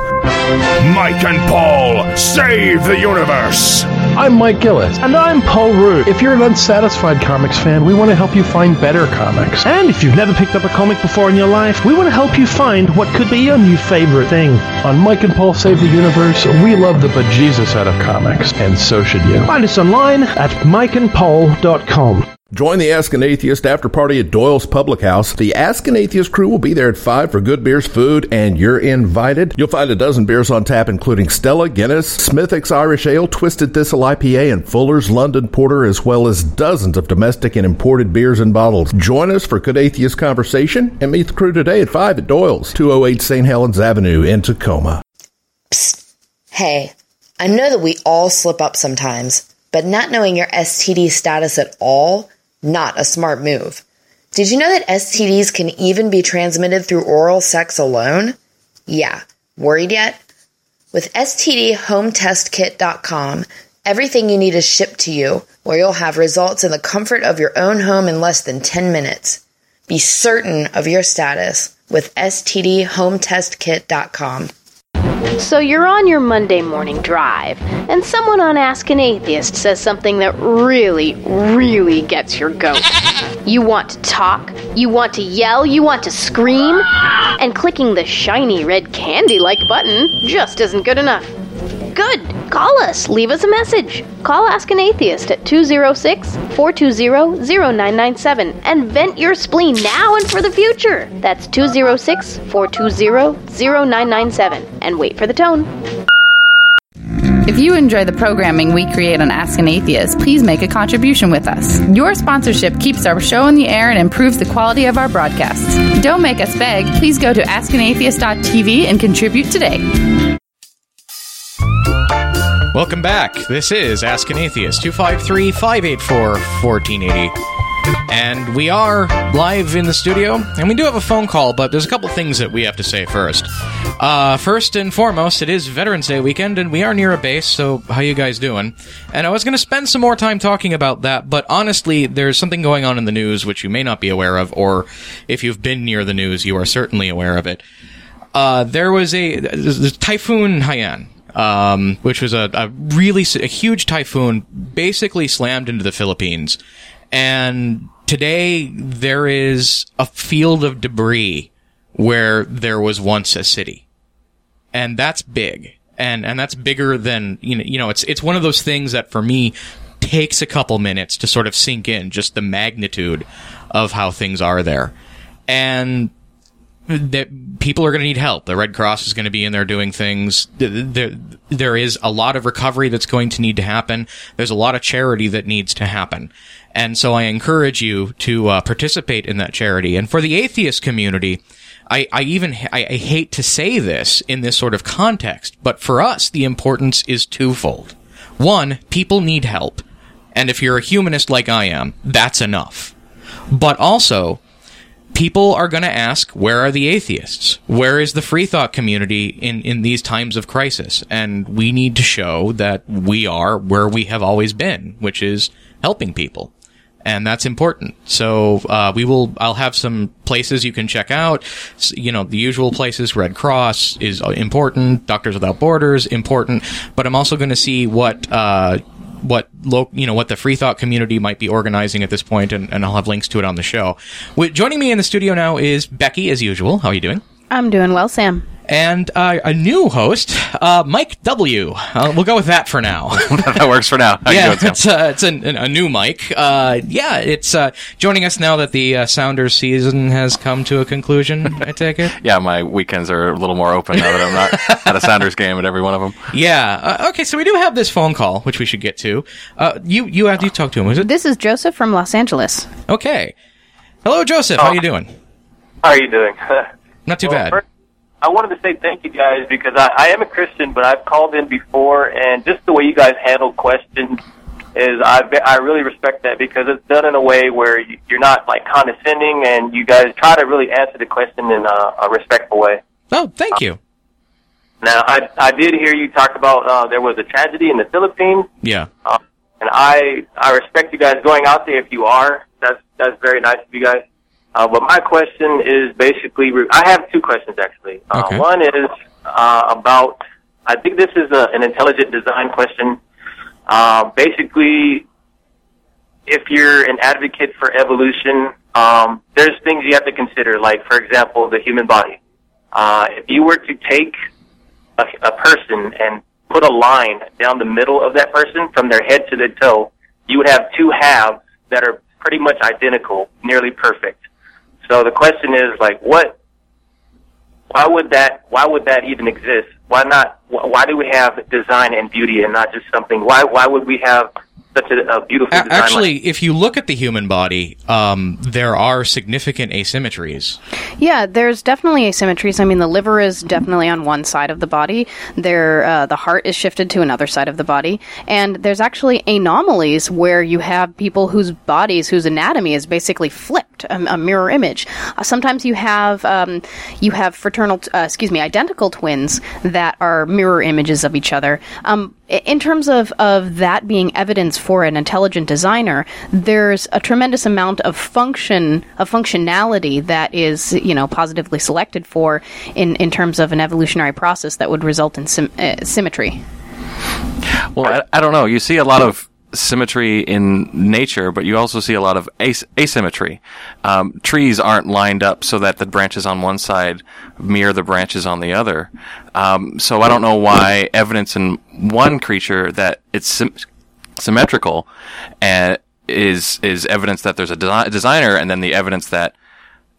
H: Mike and Paul save the universe!
E: I'm Mike Gillis. And I'm Paul Root. If you're an unsatisfied comics fan, we want to help you find better comics. And if you've never picked up a comic before in your life, we want to help you find what could be your new favorite thing. On Mike and Paul Save the Universe, we love the bejesus out of comics, and so should you. Find us online at mike and paul dot com.
I: Join the Ask an Atheist after party at Doyle's Public House. The Ask an Atheist crew will be there at five for good beers, food, and you're invited. You'll find a dozen beers on tap, including Stella, Guinness, Smithwick's Irish Ale, Twisted Thistle I P A, and Fuller's London Porter, as well as dozens of domestic and imported beers and bottles. Join us for good atheist conversation and meet the crew today at five at Doyle's, two oh eight Saint Helens Avenue in Tacoma.
J: Psst. Hey, I know that we all slip up sometimes, but not knowing your S T D status at all, not a smart move. Did you know that S T Ds can even be transmitted through oral sex alone? Yeah. Worried yet? With S T D home test kit dot com, everything you need is shipped to you, where you'll have results in the comfort of your own home in less than ten minutes. Be certain of your status with S T D home test kit dot com.
D: So you're on your Monday morning drive, and someone on Ask an Atheist says something that really, really gets your goat. You want to talk, you want to yell, you want to scream, and clicking the shiny red candy-like button just isn't good enough. Good! Call us, leave us a message. Call Ask an Atheist at two oh six, four two zero, zero nine nine seven and vent your spleen now and for the future. That's two oh six, four two zero, zero nine nine seven and wait for the tone.
K: If you enjoy the programming we create on Ask an Atheist, please make a contribution with us. Your sponsorship keeps our show in the air and improves the quality of our broadcasts. Don't make us beg. Please go to ask an atheist dot t v and contribute today.
A: Welcome back. This is Ask an Atheist, two five three, five eight four, one four eight zero. And we are live in the studio, and we do have a phone call, but there's a couple things that we have to say first. Uh, first and foremost, it is Veterans Day weekend, and we are near a base, so how you guys doing? And I was going to spend some more time talking about that, but honestly, there's something going on in the news which you may not be aware of, or if you've been near the news, you are certainly aware of it. Uh, there was a, the Typhoon Haiyan. Um, which was a, a really a huge typhoon, basically slammed into the Philippines. And today there is a field of debris where there was once a city, and that's big, and and that's bigger than you know. You know, it's it's one of those things that for me takes a couple minutes to sort of sink in, just the magnitude of how things are there, and that people are going to need help. The Red Cross is going to be in there doing things. There, there is a lot of recovery that's going to need to happen. There's a lot of charity that needs to happen. And so I encourage you to uh, participate in that charity. And for the atheist community, I, I even, I, I hate to say this in this sort of context, but for us, the importance is twofold. One, people need help. And if you're a humanist like I am, that's enough. But also, people are going to ask, where are the atheists? Where is the free thought community in, in these times of crisis? And we need to show that we are where we have always been, which is helping people. And that's important. So, uh, we will, I'll have some places you can check out. You know, the usual places. Red Cross is important. Doctors Without Borders, important. But I'm also going to see what, uh, what lo- you know what the free thought community might be organizing at this point, and, and I'll have links to it on the show. With, joining me in the studio now is Becky, as usual. How are you doing?
C: I'm doing well, Sam.
A: And uh, a new host, uh, Mike W. Uh, we'll go with that for now.
F: That works for now. How
A: yeah,
F: you doing,
A: it's, uh, it's a, a new Mike. Uh, yeah, it's uh, joining us now that the uh, Sounders season has come to a conclusion, I take it?
F: Yeah, my weekends are a little more open now that I'm not at a Sounders game at every one of them.
A: Yeah. Uh, okay, so we do have this phone call, which we should get to. Uh, you you have you talk to him, is it?
C: This is Joseph from Los Angeles.
A: Okay. Hello, Joseph. Oh. How are you doing?
L: How are you doing?
A: Not too
L: well,
A: bad.
L: First, I wanted to say thank you guys because I, I am a Christian, but I've called in before, and just the way you guys handle questions is I, I really respect that because it's done in a way where you, you're not like condescending, and you guys try to really answer the question in a, a respectful way.
A: Oh, thank you.
L: Uh, now, I I did hear you talk about uh, there was a tragedy in the Philippines.
A: Yeah.
L: Uh, and I I respect you guys going out there if you are. That's that's very nice of you guys. Uh, but my question is basically, I have two questions actually. Uh,
A: okay.
L: One is uh, about, I think this is a, an intelligent design question. Uh, basically, if you're an advocate for evolution, um, there's things you have to consider, like, for example, the human body. Uh, if you were to take a, a person and put a line down the middle of that person from their head to their toe, you would have two halves that are pretty much identical, nearly perfect. So the question is, like, what, why would that, why would that even exist? Why not, why do we have design and beauty and not just something, why, why would we have such a, a beautiful design?
A: Actually,
L: like?
A: if you look at the human body, um, there are significant asymmetries.
C: Yeah, there's definitely asymmetries. I mean, the liver is definitely on one side of the body. There, uh, the heart is shifted to another side of the body. And there's actually anomalies where you have people whose bodies, whose anatomy is basically flipped, a, a mirror image. Uh, sometimes you have, um, you have fraternal, t- uh, excuse me, identical twins that are mirror images of each other. Um, in terms of, of that being evidence for an intelligent designer, there's a tremendous amount of function, of functionality that is, you know, positively selected for in, in terms of an evolutionary process that would result in sim- uh, symmetry.
F: Well, I, I don't know. You see a lot of symmetry in nature, but you also see a lot of as- asymmetry. Um, trees aren't lined up so that the branches on one side mirror the branches on the other. Um, so I don't know why evidence in one creature that it's sim- symmetrical and is is evidence that there's a de- designer, and then the evidence that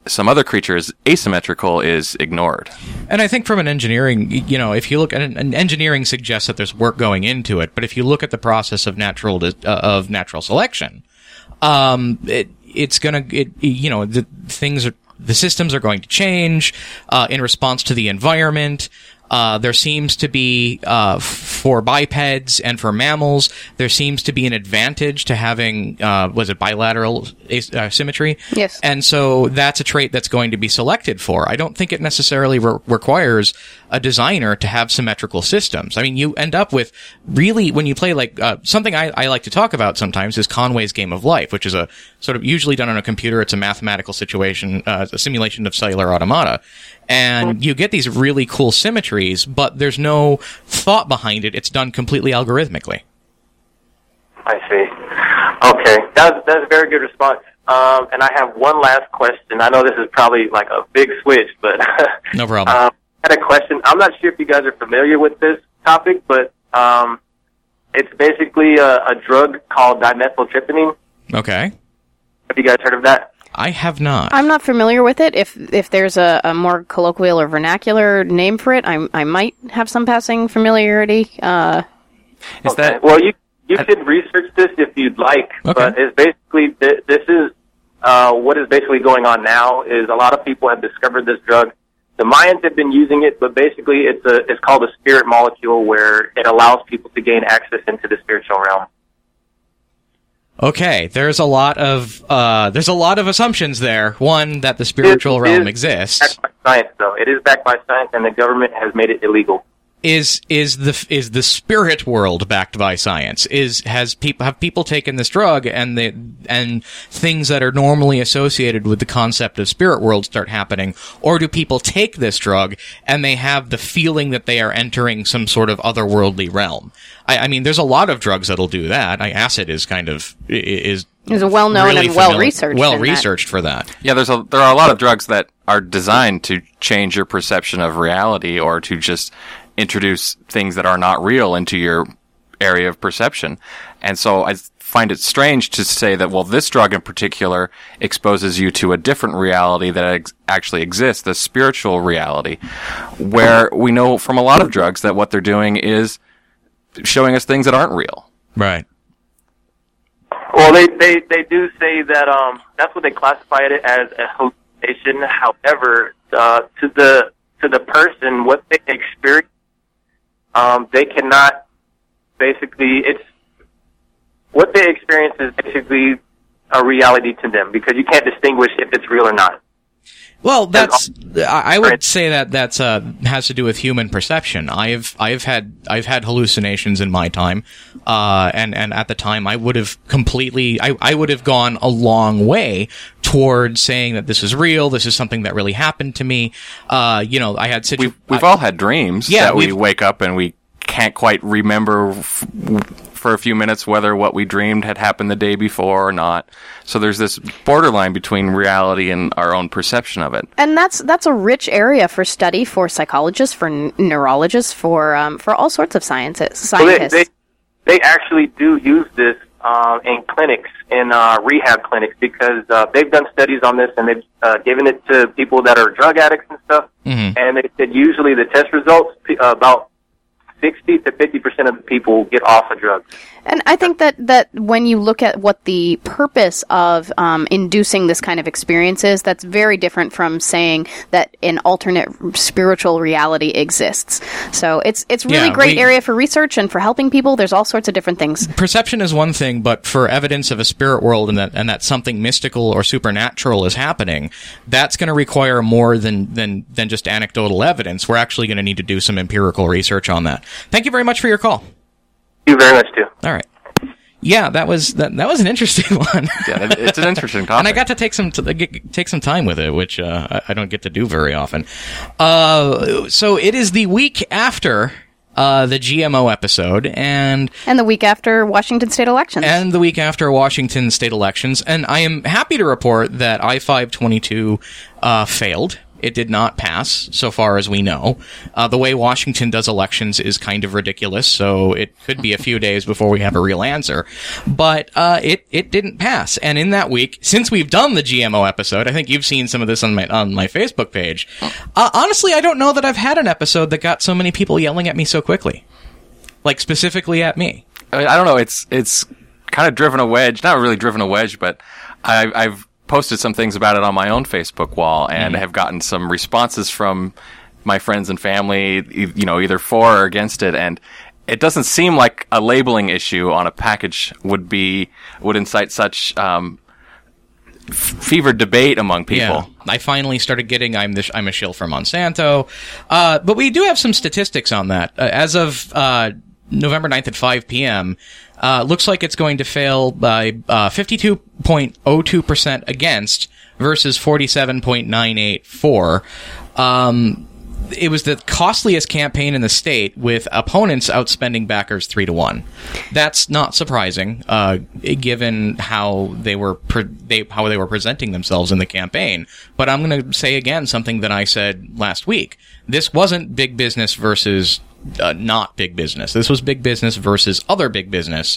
F: some other creature is asymmetrical is ignored.
A: And I think from an engineering, you know, if you look at an, an engineering suggests that there's work going into it, but if you look at the process of natural uh, of natural selection, um, it, it's gonna, it, you know, the things are, the systems are going to change uh, in response to the environment. Uh, there seems to be, uh, for bipeds and for mammals, there seems to be an advantage to having, uh, was it bilateral as- uh, symmetry?
C: Yes.
A: And so that's a trait that's going to be selected for. I don't think it necessarily re- requires a designer to have symmetrical systems. I mean, you end up with really, when you play like, uh, something I, I like to talk about sometimes is Conway's Game of Life, which is a sort of usually done on a computer. It's a mathematical situation, uh, a simulation of cellular automata. And you get these really cool symmetries, but there's no thought behind it. It's done completely algorithmically.
L: I see. Okay, that's that's a very good response. Um, and I have one last question. I know this is probably like a big switch, but
A: no problem.
L: um, I had a question. I'm not sure if you guys are familiar with this topic, but um, it's basically a, a drug called dimethyltryptamine.
A: Okay.
L: Have you guys heard of that?
A: I have not.
C: I'm not familiar with it. If if there's a, a more colloquial or vernacular name for it, I I might have some passing familiarity. Uh,
F: Is
L: okay.
F: that
L: well? You you could research this if you'd like,
A: Okay.
L: but it's basically th- this is uh, what is basically going on now. Is a lot of people have discovered this drug. The Mayans have been using it, but basically it's a it's called a spirit molecule, where it allows people to gain access into the spiritual realm.
A: Okay, there's a lot of uh, there's a lot of assumptions there. One, that the spiritual
L: It
A: realm
L: is
A: exists.
L: Backed by science, though. It is backed by science, and the government has made it illegal.
A: Is is the is the spirit world backed by science? Is has people have people taken this drug and the and things that are normally associated with the concept of spirit world start happening, or do people take this drug and they have the feeling that they are entering some sort of otherworldly realm? I, I mean, there's a lot of drugs that'll do that. I, acid is kind of is
C: is a well-known
A: really
C: and well-researched.
A: well
C: in that.
A: researched for that.
F: Yeah, there's a there are a lot of drugs that are designed to change your perception of reality or to just introduce things that are not real into your area of perception. And so I find it strange to say that, well, this drug in particular exposes you to a different reality that ex- actually exists, the spiritual reality, where we know from a lot of drugs that what they're doing is showing us things that aren't real.
A: Right.
L: Well, they, they, they do say that um, that's what they classify it as, a hallucination. However, uh, to the to the person, what they experience, um, they cannot basically. It's what they experience is basically a reality to them, because you can't distinguish if it's real or not.
A: Well, that's I I would say that that's uh has to do with human perception. I've I've had I've had hallucinations in my time, uh, and and at the time I would have completely I I would have gone a long way towards saying that this is real. This is something that really happened to me. Uh, you know, I had situ-
F: We've, we've
A: I,
F: all had dreams
A: yeah,
F: that we
A: we've-
F: wake up and we can't quite remember f- for a few minutes whether what we dreamed had happened the day before or not. So there's this borderline between reality and our own perception of it.
C: And that's that's a rich area for study for psychologists, for n- neurologists, for um, for all sorts of scientists.
L: Well, they,
C: scientists.
L: they they actually do use this um, in clinics, in uh, rehab clinics, because uh, they've done studies on this and they've uh, given it to people that are drug addicts and stuff.
A: Mhm.
L: And they said usually the test results uh, about sixty to fifty percent of the people get off of drugs.
C: And I think that, that when you look at what the purpose of um, inducing this kind of experience is, that's very different from saying that an alternate spiritual reality exists. So it's it's really
A: Yeah,
C: great
A: we-
C: area for research and for helping people. There's all sorts of different things.
A: Perception is one thing, but for evidence of a spirit world and that and that something mystical or supernatural is happening, that's going to require more than, than, than just anecdotal evidence. We're actually going to need to do some empirical research on that. Thank you very much for your call.
L: Thank you very much, too.
A: All right. Yeah, that was that, that was an interesting one.
F: Yeah, it- it's an interesting topic.
A: And I got to take some to get, take some time with it, which uh, I, I don't get to do very often. Uh, so it is the week after uh, the G M O episode, and
C: And the week after Washington state elections.
A: and the week after Washington state elections, and I am happy to report that I five twenty-two uh, failed It did not pass, so far as we know. Uh, the way Washington does elections is kind of ridiculous, so it could be a few days before we have a real answer. But uh, it it didn't pass. And in that week, since we've done the G M O episode, I think you've seen some of this on my on my Facebook page. Uh, honestly, I don't know that I've had an episode that got so many people yelling at me so quickly. Like, specifically at me.
F: I mean, I don't know. It's it's kind of driven a wedge. Not really driven a wedge, but I, I've posted some things about it on my own Facebook wall and mm. have gotten some responses from my friends and family, you know, either for or against it. And it doesn't seem like a labeling issue on a package would be would incite such um, f- fevered debate among people.
A: Yeah. I finally started getting I'm the sh- I'm a shill for Monsanto, uh, but we do have some statistics on that. Uh, as of uh, November ninth at five p.m., Uh, looks like it's going to fail by uh, fifty-two point zero two percent against versus forty-seven point nine eight for. Um, it was the costliest campaign in the state, with opponents outspending backers three to one. That's not surprising, uh, given how they were pre- they, how they were presenting themselves in the campaign. But I'm going to say again something that I said last week. This wasn't big business versus Uh, not big business. This was big business versus other big business.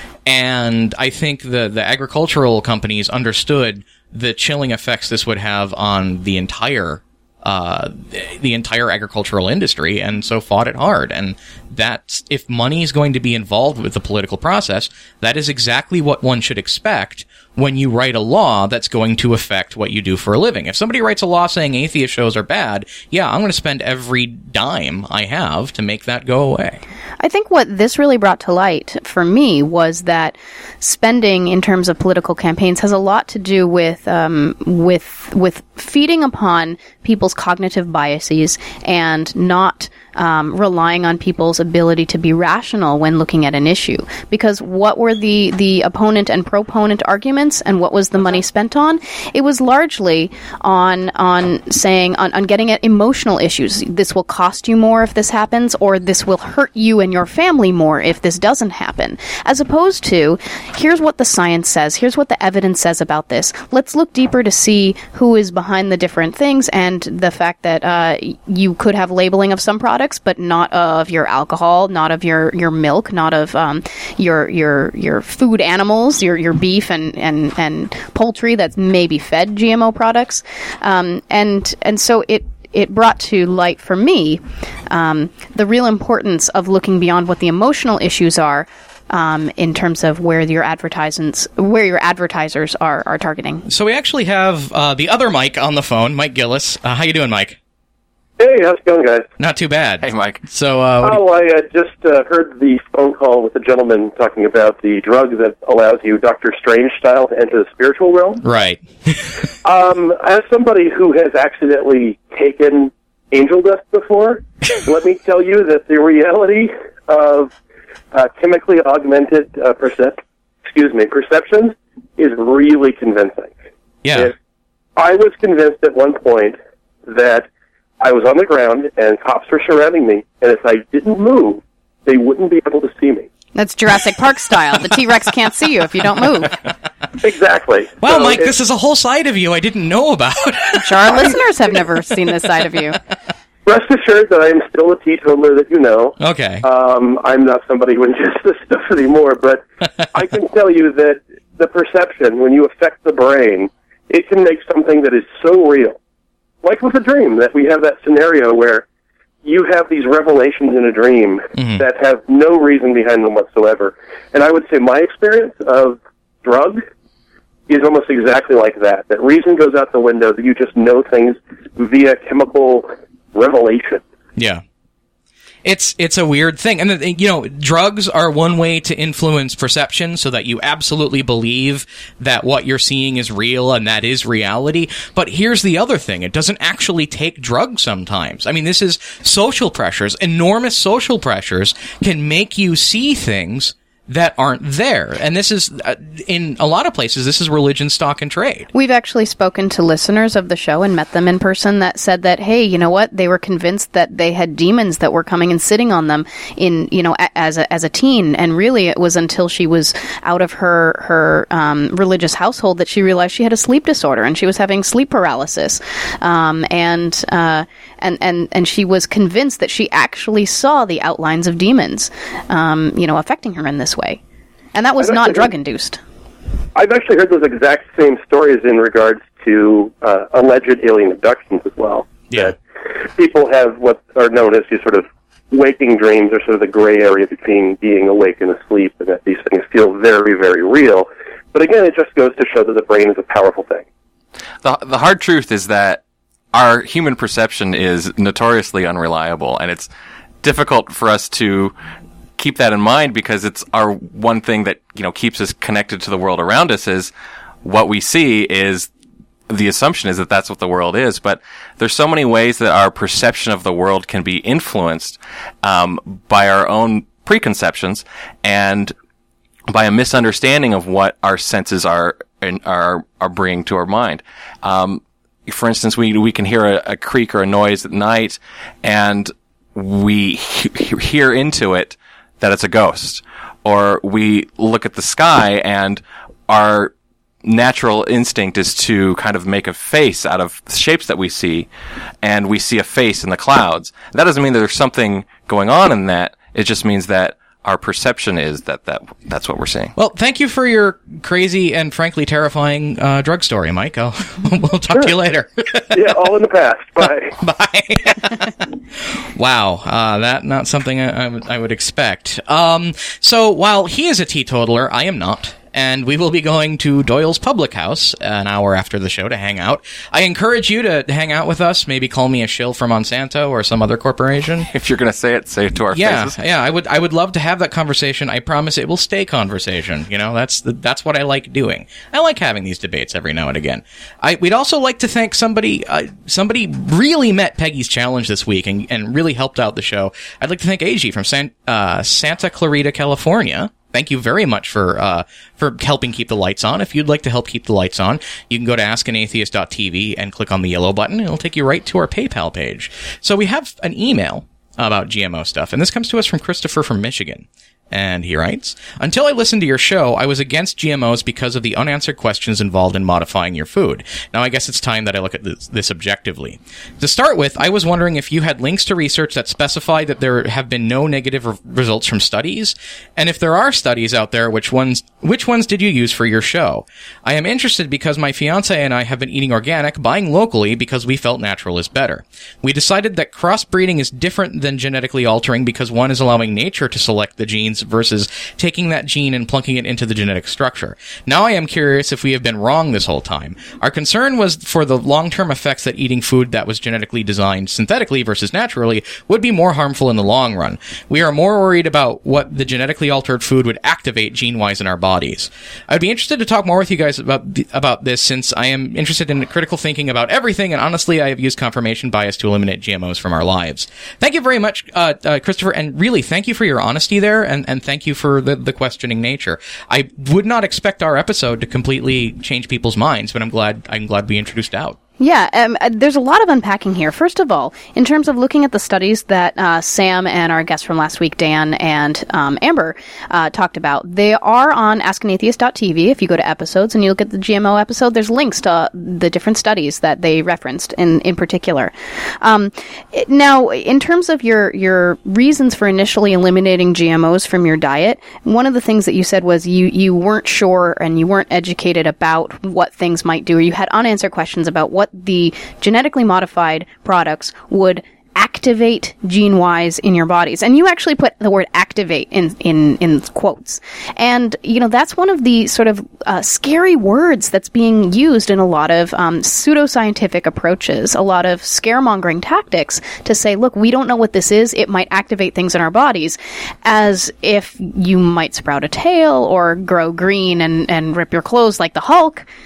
A: And I think the, the agricultural companies understood the chilling effects this would have on the entire uh, the entire agricultural industry, and so fought it hard. And that's, if money is going to be involved with the political process, that is exactly what one should expect when you write a law that's going to affect what you do for a living. If somebody writes a law saying atheist shows are bad, yeah, I'm going to spend every dime I have to make that go away.
C: I think what this really brought to light for me was that spending in terms of political campaigns has a lot to do with um, with with feeding upon people's cognitive biases and not um, relying on people's ability to be rational when looking at an issue. Because what were the, the opponent and proponent arguments, and what was the money spent on? It was largely on on saying, on, on getting at emotional issues. This will cost you more if this happens, or this will hurt you and your family more if this doesn't happen. As opposed to, here's what the science says, here's what the evidence says about this. Let's look deeper to see who is behind the different things, and the fact that uh, you could have labeling of some products, but not of your alcohol, not of your, your milk, not of um, your your your food animals, your your beef and, and, and poultry that's maybe fed G M O products. Um, and and so it it brought to light for me um, the real importance of looking beyond what the emotional issues are, Um, in terms of where your advertisements, where your advertisers are, are targeting.
A: So we actually have uh, the other Mike on the phone, Mike Gillis. Uh, how you doing, Mike?
M: Hey, how's it going, guys?
A: Not too bad.
F: Hey, Mike.
A: So, uh,
M: oh, I uh, just uh, heard the phone call with the gentleman talking about the drug that allows you, Doctor Strange style, to enter the spiritual realm.
A: Right.
M: um, as somebody who has accidentally taken angel dust before, let me tell you that the reality of Uh, chemically augmented uh, percep- excuse me, perceptions is really convincing.
A: Yeah.
M: If I was convinced at one point that I was on the ground and cops were surrounding me, and if I didn't move, they wouldn't be able to see me.
C: That's Jurassic Park style. The T-Rex can't see you if you don't move.
M: Exactly.
A: Wow,
M: so
A: Mike, this is a whole side of you I didn't know about.
C: I'm sure our listeners have never seen this side of you.
M: Rest assured that I am still a teetotaler that you know.
A: Okay.
M: Um, I'm not somebody who ingests this stuff anymore, but I can tell you that the perception, when you affect the brain, it can make something that is so real. Like with a dream, that we have that scenario where you have these revelations in a dream mm-hmm. that have no reason behind them whatsoever. And I would say my experience of drug is almost exactly like that. That reason goes out the window, that you just know things via chemical revelation.
A: Yeah. It's it's a weird thing. And, you know, drugs are one way to influence perception so that you absolutely believe that what you're seeing is real and that is reality. But here's the other thing. It doesn't actually take drugs sometimes. I mean, this is social pressures. Enormous social pressures can make you see things that aren't there. And this is, uh, in a lot of places, this is religion, stock, and trade.
C: We've actually spoken to listeners of the show and met them in person that said that, hey, you know what? They were convinced that they had demons that were coming and sitting on them in, you know, a- as a, as a teen. And really it was until she was out of her, her, um, religious household that she realized she had a sleep disorder and she was having sleep paralysis. Um, and, uh, and, and, and she was convinced that she actually saw the outlines of demons, um, you know, affecting her in this way. And that was not drug-induced.
M: I've actually heard those exact same stories in regards to uh, alleged alien abductions as well.
A: Yeah.
M: That people have what are known as these sort of waking dreams, or sort of the gray area between being awake and asleep, and that these things feel very, very real. But again, it just goes to show that the brain is a powerful thing.
F: The, the hard truth is that our human perception is notoriously unreliable, and it's difficult for us to keep that in mind because it's our one thing that, you know, keeps us connected to the world around us is what we see is the assumption is that that's what the world is. But there's so many ways that our perception of the world can be influenced, um, by our own preconceptions and by a misunderstanding of what our senses are, are, are bringing to our mind. Um, for instance, we, we can hear a, a creak or a noise at night and we he- hear into it that it's a ghost, or we look at the sky and our natural instinct is to kind of make a face out of shapes that we see, and we see a face in the clouds. That doesn't mean that there's something going on in that. It just means that our perception is that, that that's what we're seeing.
A: Well, thank you for your crazy and frankly terrifying uh, drug story, Mike. I'll, we'll talk
M: Sure.
A: to you later.
M: Yeah, all in the past. Bye.
A: Bye. Wow, uh, that not something I, I, would, I would expect. Um, so while he is a teetotaler, I am not. And we will be going to Doyle's Public House an hour after the show to hang out. I encourage you to hang out with us. Maybe call me a shill for Monsanto or some other corporation.
F: If you're going to say it, say it to our
A: yeah,
F: faces.
A: Yeah, I would I would love to have that conversation. I promise it will stay conversation. You know, that's the, that's what I like doing. I like having these debates every now and again. I, we'd also like to thank somebody, uh, somebody really met Peggy's challenge this week and, and really helped out the show. I'd like to thank A G from San, uh, Santa Clarita, California. Thank you very much for uh, for helping keep the lights on. If you'd like to help keep the lights on, you can go to ask an atheist dot t v and click on the yellow button. It'll take you right to our PayPal page. So we have an email about G M O stuff, and this comes to us from Christopher from Michigan. And he writes, until I listened to your show, I was against G M Os because of the unanswered questions involved in modifying your food. Now I guess it's time that I look at this, this objectively. To start with, I was wondering if you had links to research that specify that there have been no negative re- results from studies, and if there are studies out there, which ones which ones did you use for your show? I am interested because my fiancé and I have been eating organic, buying locally because we felt natural is better. We decided that crossbreeding is different than genetically altering because one is allowing nature to select the genes versus taking that gene and plunking it into the genetic structure. Now I am curious if we have been wrong this whole time. Our concern was for the long-term effects that eating food that was genetically designed synthetically versus naturally would be more harmful in the long run. We are more worried about what the genetically altered food would activate gene-wise in our bodies. I'd be interested to talk more with you guys about th- about this since I am interested in critical thinking about everything, and honestly I have used confirmation bias to eliminate G M Os from our lives. Thank you very much, uh, uh, Christopher, and really thank you for your honesty there, and and thank you for the, the questioning nature. I would not expect our episode to completely change people's minds, but I'm glad I'm glad we introduced out.
C: Yeah, um, uh, there's a lot of unpacking here. First of all, in terms of looking at the studies that uh, Sam and our guests from last week, Dan and um, Amber, uh, talked about, they are on ask an atheist dot t v. If you go to episodes and you look at the G M O episode, there's links to uh, the different studies that they referenced in, in particular. Um, it, now, in terms of your, your reasons for initially eliminating G M Os from your diet, one of the things that you said was you, you weren't sure and you weren't educated about what things might do, or you had unanswered questions about what the genetically modified products would activate gene-wise in your bodies. And you actually put the word activate in, in, in quotes. And, you know, that's one of the sort of uh, scary words that's being used in a lot of um, pseudoscientific approaches, a lot of scaremongering tactics to say, look, we don't know what this is. It might activate things in our bodies, as if you might sprout a tail or grow green and, and rip your clothes like the Hulk.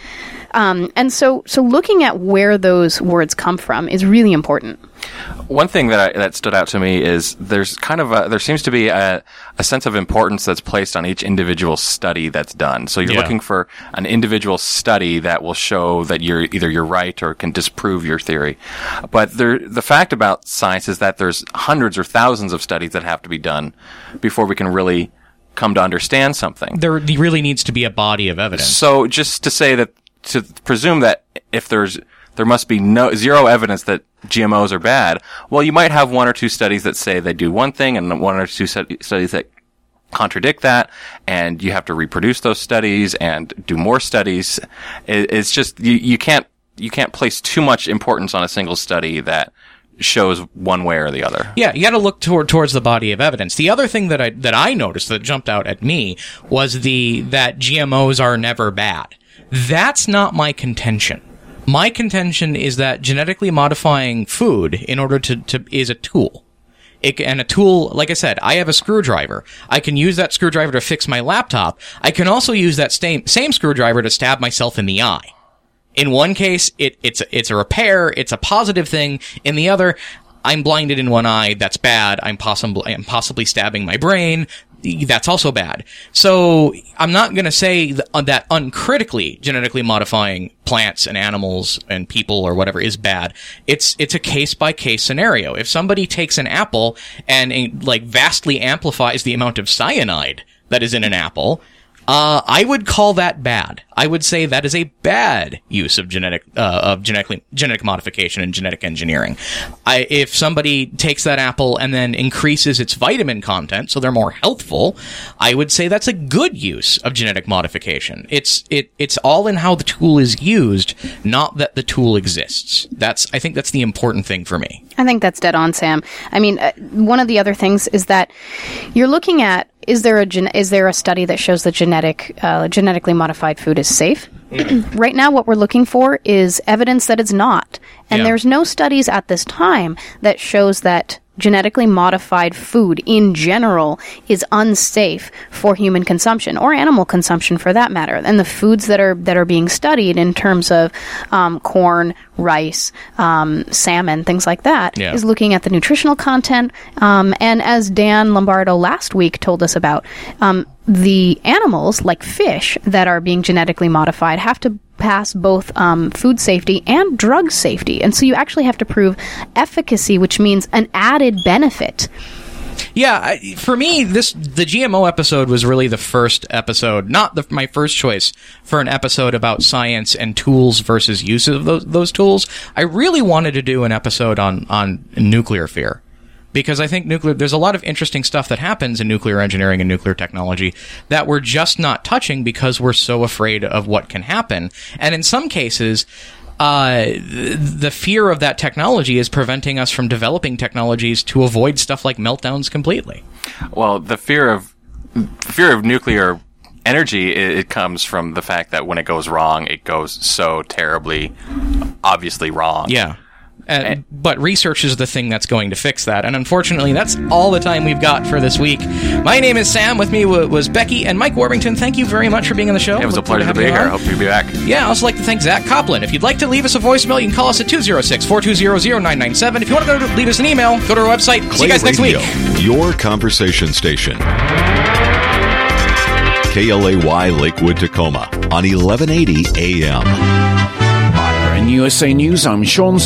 C: Um, and so, so looking at where those words come from is really important.
F: One thing that I, that stood out to me is there's kind of a, there seems to be a, a sense of importance that's placed on each individual study that's done. So you're
A: Yeah.
F: looking for an individual study that will show that you're either you're right or can disprove your theory. But there, the fact about science is that there's hundreds or thousands of studies that have to be done before we can really come to understand something.
A: There really needs to be a body of evidence.
F: So just to say that, to presume that if there's, there must be no, zero evidence that G M Os are bad, well, you might have one or two studies that say they do one thing and one or two studies that contradict that, and you have to reproduce those studies and do more studies. It's just, you, you can't, you can't place too much importance on a single study that shows one way or the other.
A: Yeah, you got to look toward towards the body of evidence. The other thing that I that I noticed that jumped out at me was the that G M Os are never bad. That's not my contention. My contention is that genetically modifying food in order to, to is a tool. It, and a tool, like I said, I have a screwdriver. I can use that screwdriver to fix my laptop. I can also use that same, same screwdriver to stab myself in the eye. In one case, it, it's, it's a repair, it's a positive thing. In the other, I'm blinded in one eye, that's bad. I'm possibly, I'm possibly stabbing my brain. That's also bad. So I'm not going to say th- that uncritically genetically modifying plants and animals and people or whatever is bad. It's it's a case by case scenario. If somebody takes an apple and, and like vastly amplifies the amount of cyanide that is in an apple, uh I would call that bad. I would say that is a bad use of genetic uh, of genetically genetic modification and genetic engineering. I, if somebody takes that apple and then increases its vitamin content so they're more healthful, I would say that's a good use of genetic modification. It's it it's all in how the tool is used, not that the tool exists. That's I think that's the important thing for me.
C: I think that's dead on, Sam. I mean, uh, one of the other things is that you're looking at is there a gen- is there a study that shows that genetic uh, genetically modified food is safe? Right now, what we're looking for is evidence that it's not. And
N: Yeah.
C: there's no studies at this time that shows that genetically modified food in general is unsafe for human consumption or animal consumption for that matter. And the foods that are that are being studied in terms of um, corn, rice, um, salmon, things like that,
N: Yeah.
C: is looking at the nutritional content. Um, and as Dan Lombardo last week told us about, um, the animals, like fish, that are being genetically modified have to pass both um, food safety and drug safety. And so you actually have to prove efficacy, which means an added benefit.
A: Yeah, I, for me, this the G M O episode was really the first episode, not the, my first choice for an episode about science and tools versus use of those, those tools. I really wanted to do an episode on, on nuclear fear. Because I think nuclear, there's a lot of interesting stuff that happens in nuclear engineering and nuclear technology that we're just not touching because we're so afraid of what can happen. And in some cases, uh, the fear of that technology is preventing us from developing technologies to avoid stuff like meltdowns completely.
F: Well, the fear of the fear of nuclear energy, it, it comes from the fact that when it goes wrong, it goes so terribly, obviously wrong.
A: Yeah. Uh, but research is the thing that's going to fix that. And unfortunately, that's all the time we've got for this week. My name is Sam. With me w- was Becky and Mike Warrington. Thank you very much for being on the show.
F: It was a
A: Look forward
F: pleasure to
A: having
F: be
A: you
F: here.
A: on.
F: Hope you'll be back.
A: Yeah, I also like to thank Zach Coplin. If you'd like to leave us a voicemail, you can call us at two oh six, four two zero, zero nine nine seven. If you want to go to leave us an email, go to our website. See you guys next week.
O: Your conversation station. K L A Y Lakewood, Tacoma on eleven eighty A M.
P: In U S A News, I'm Sean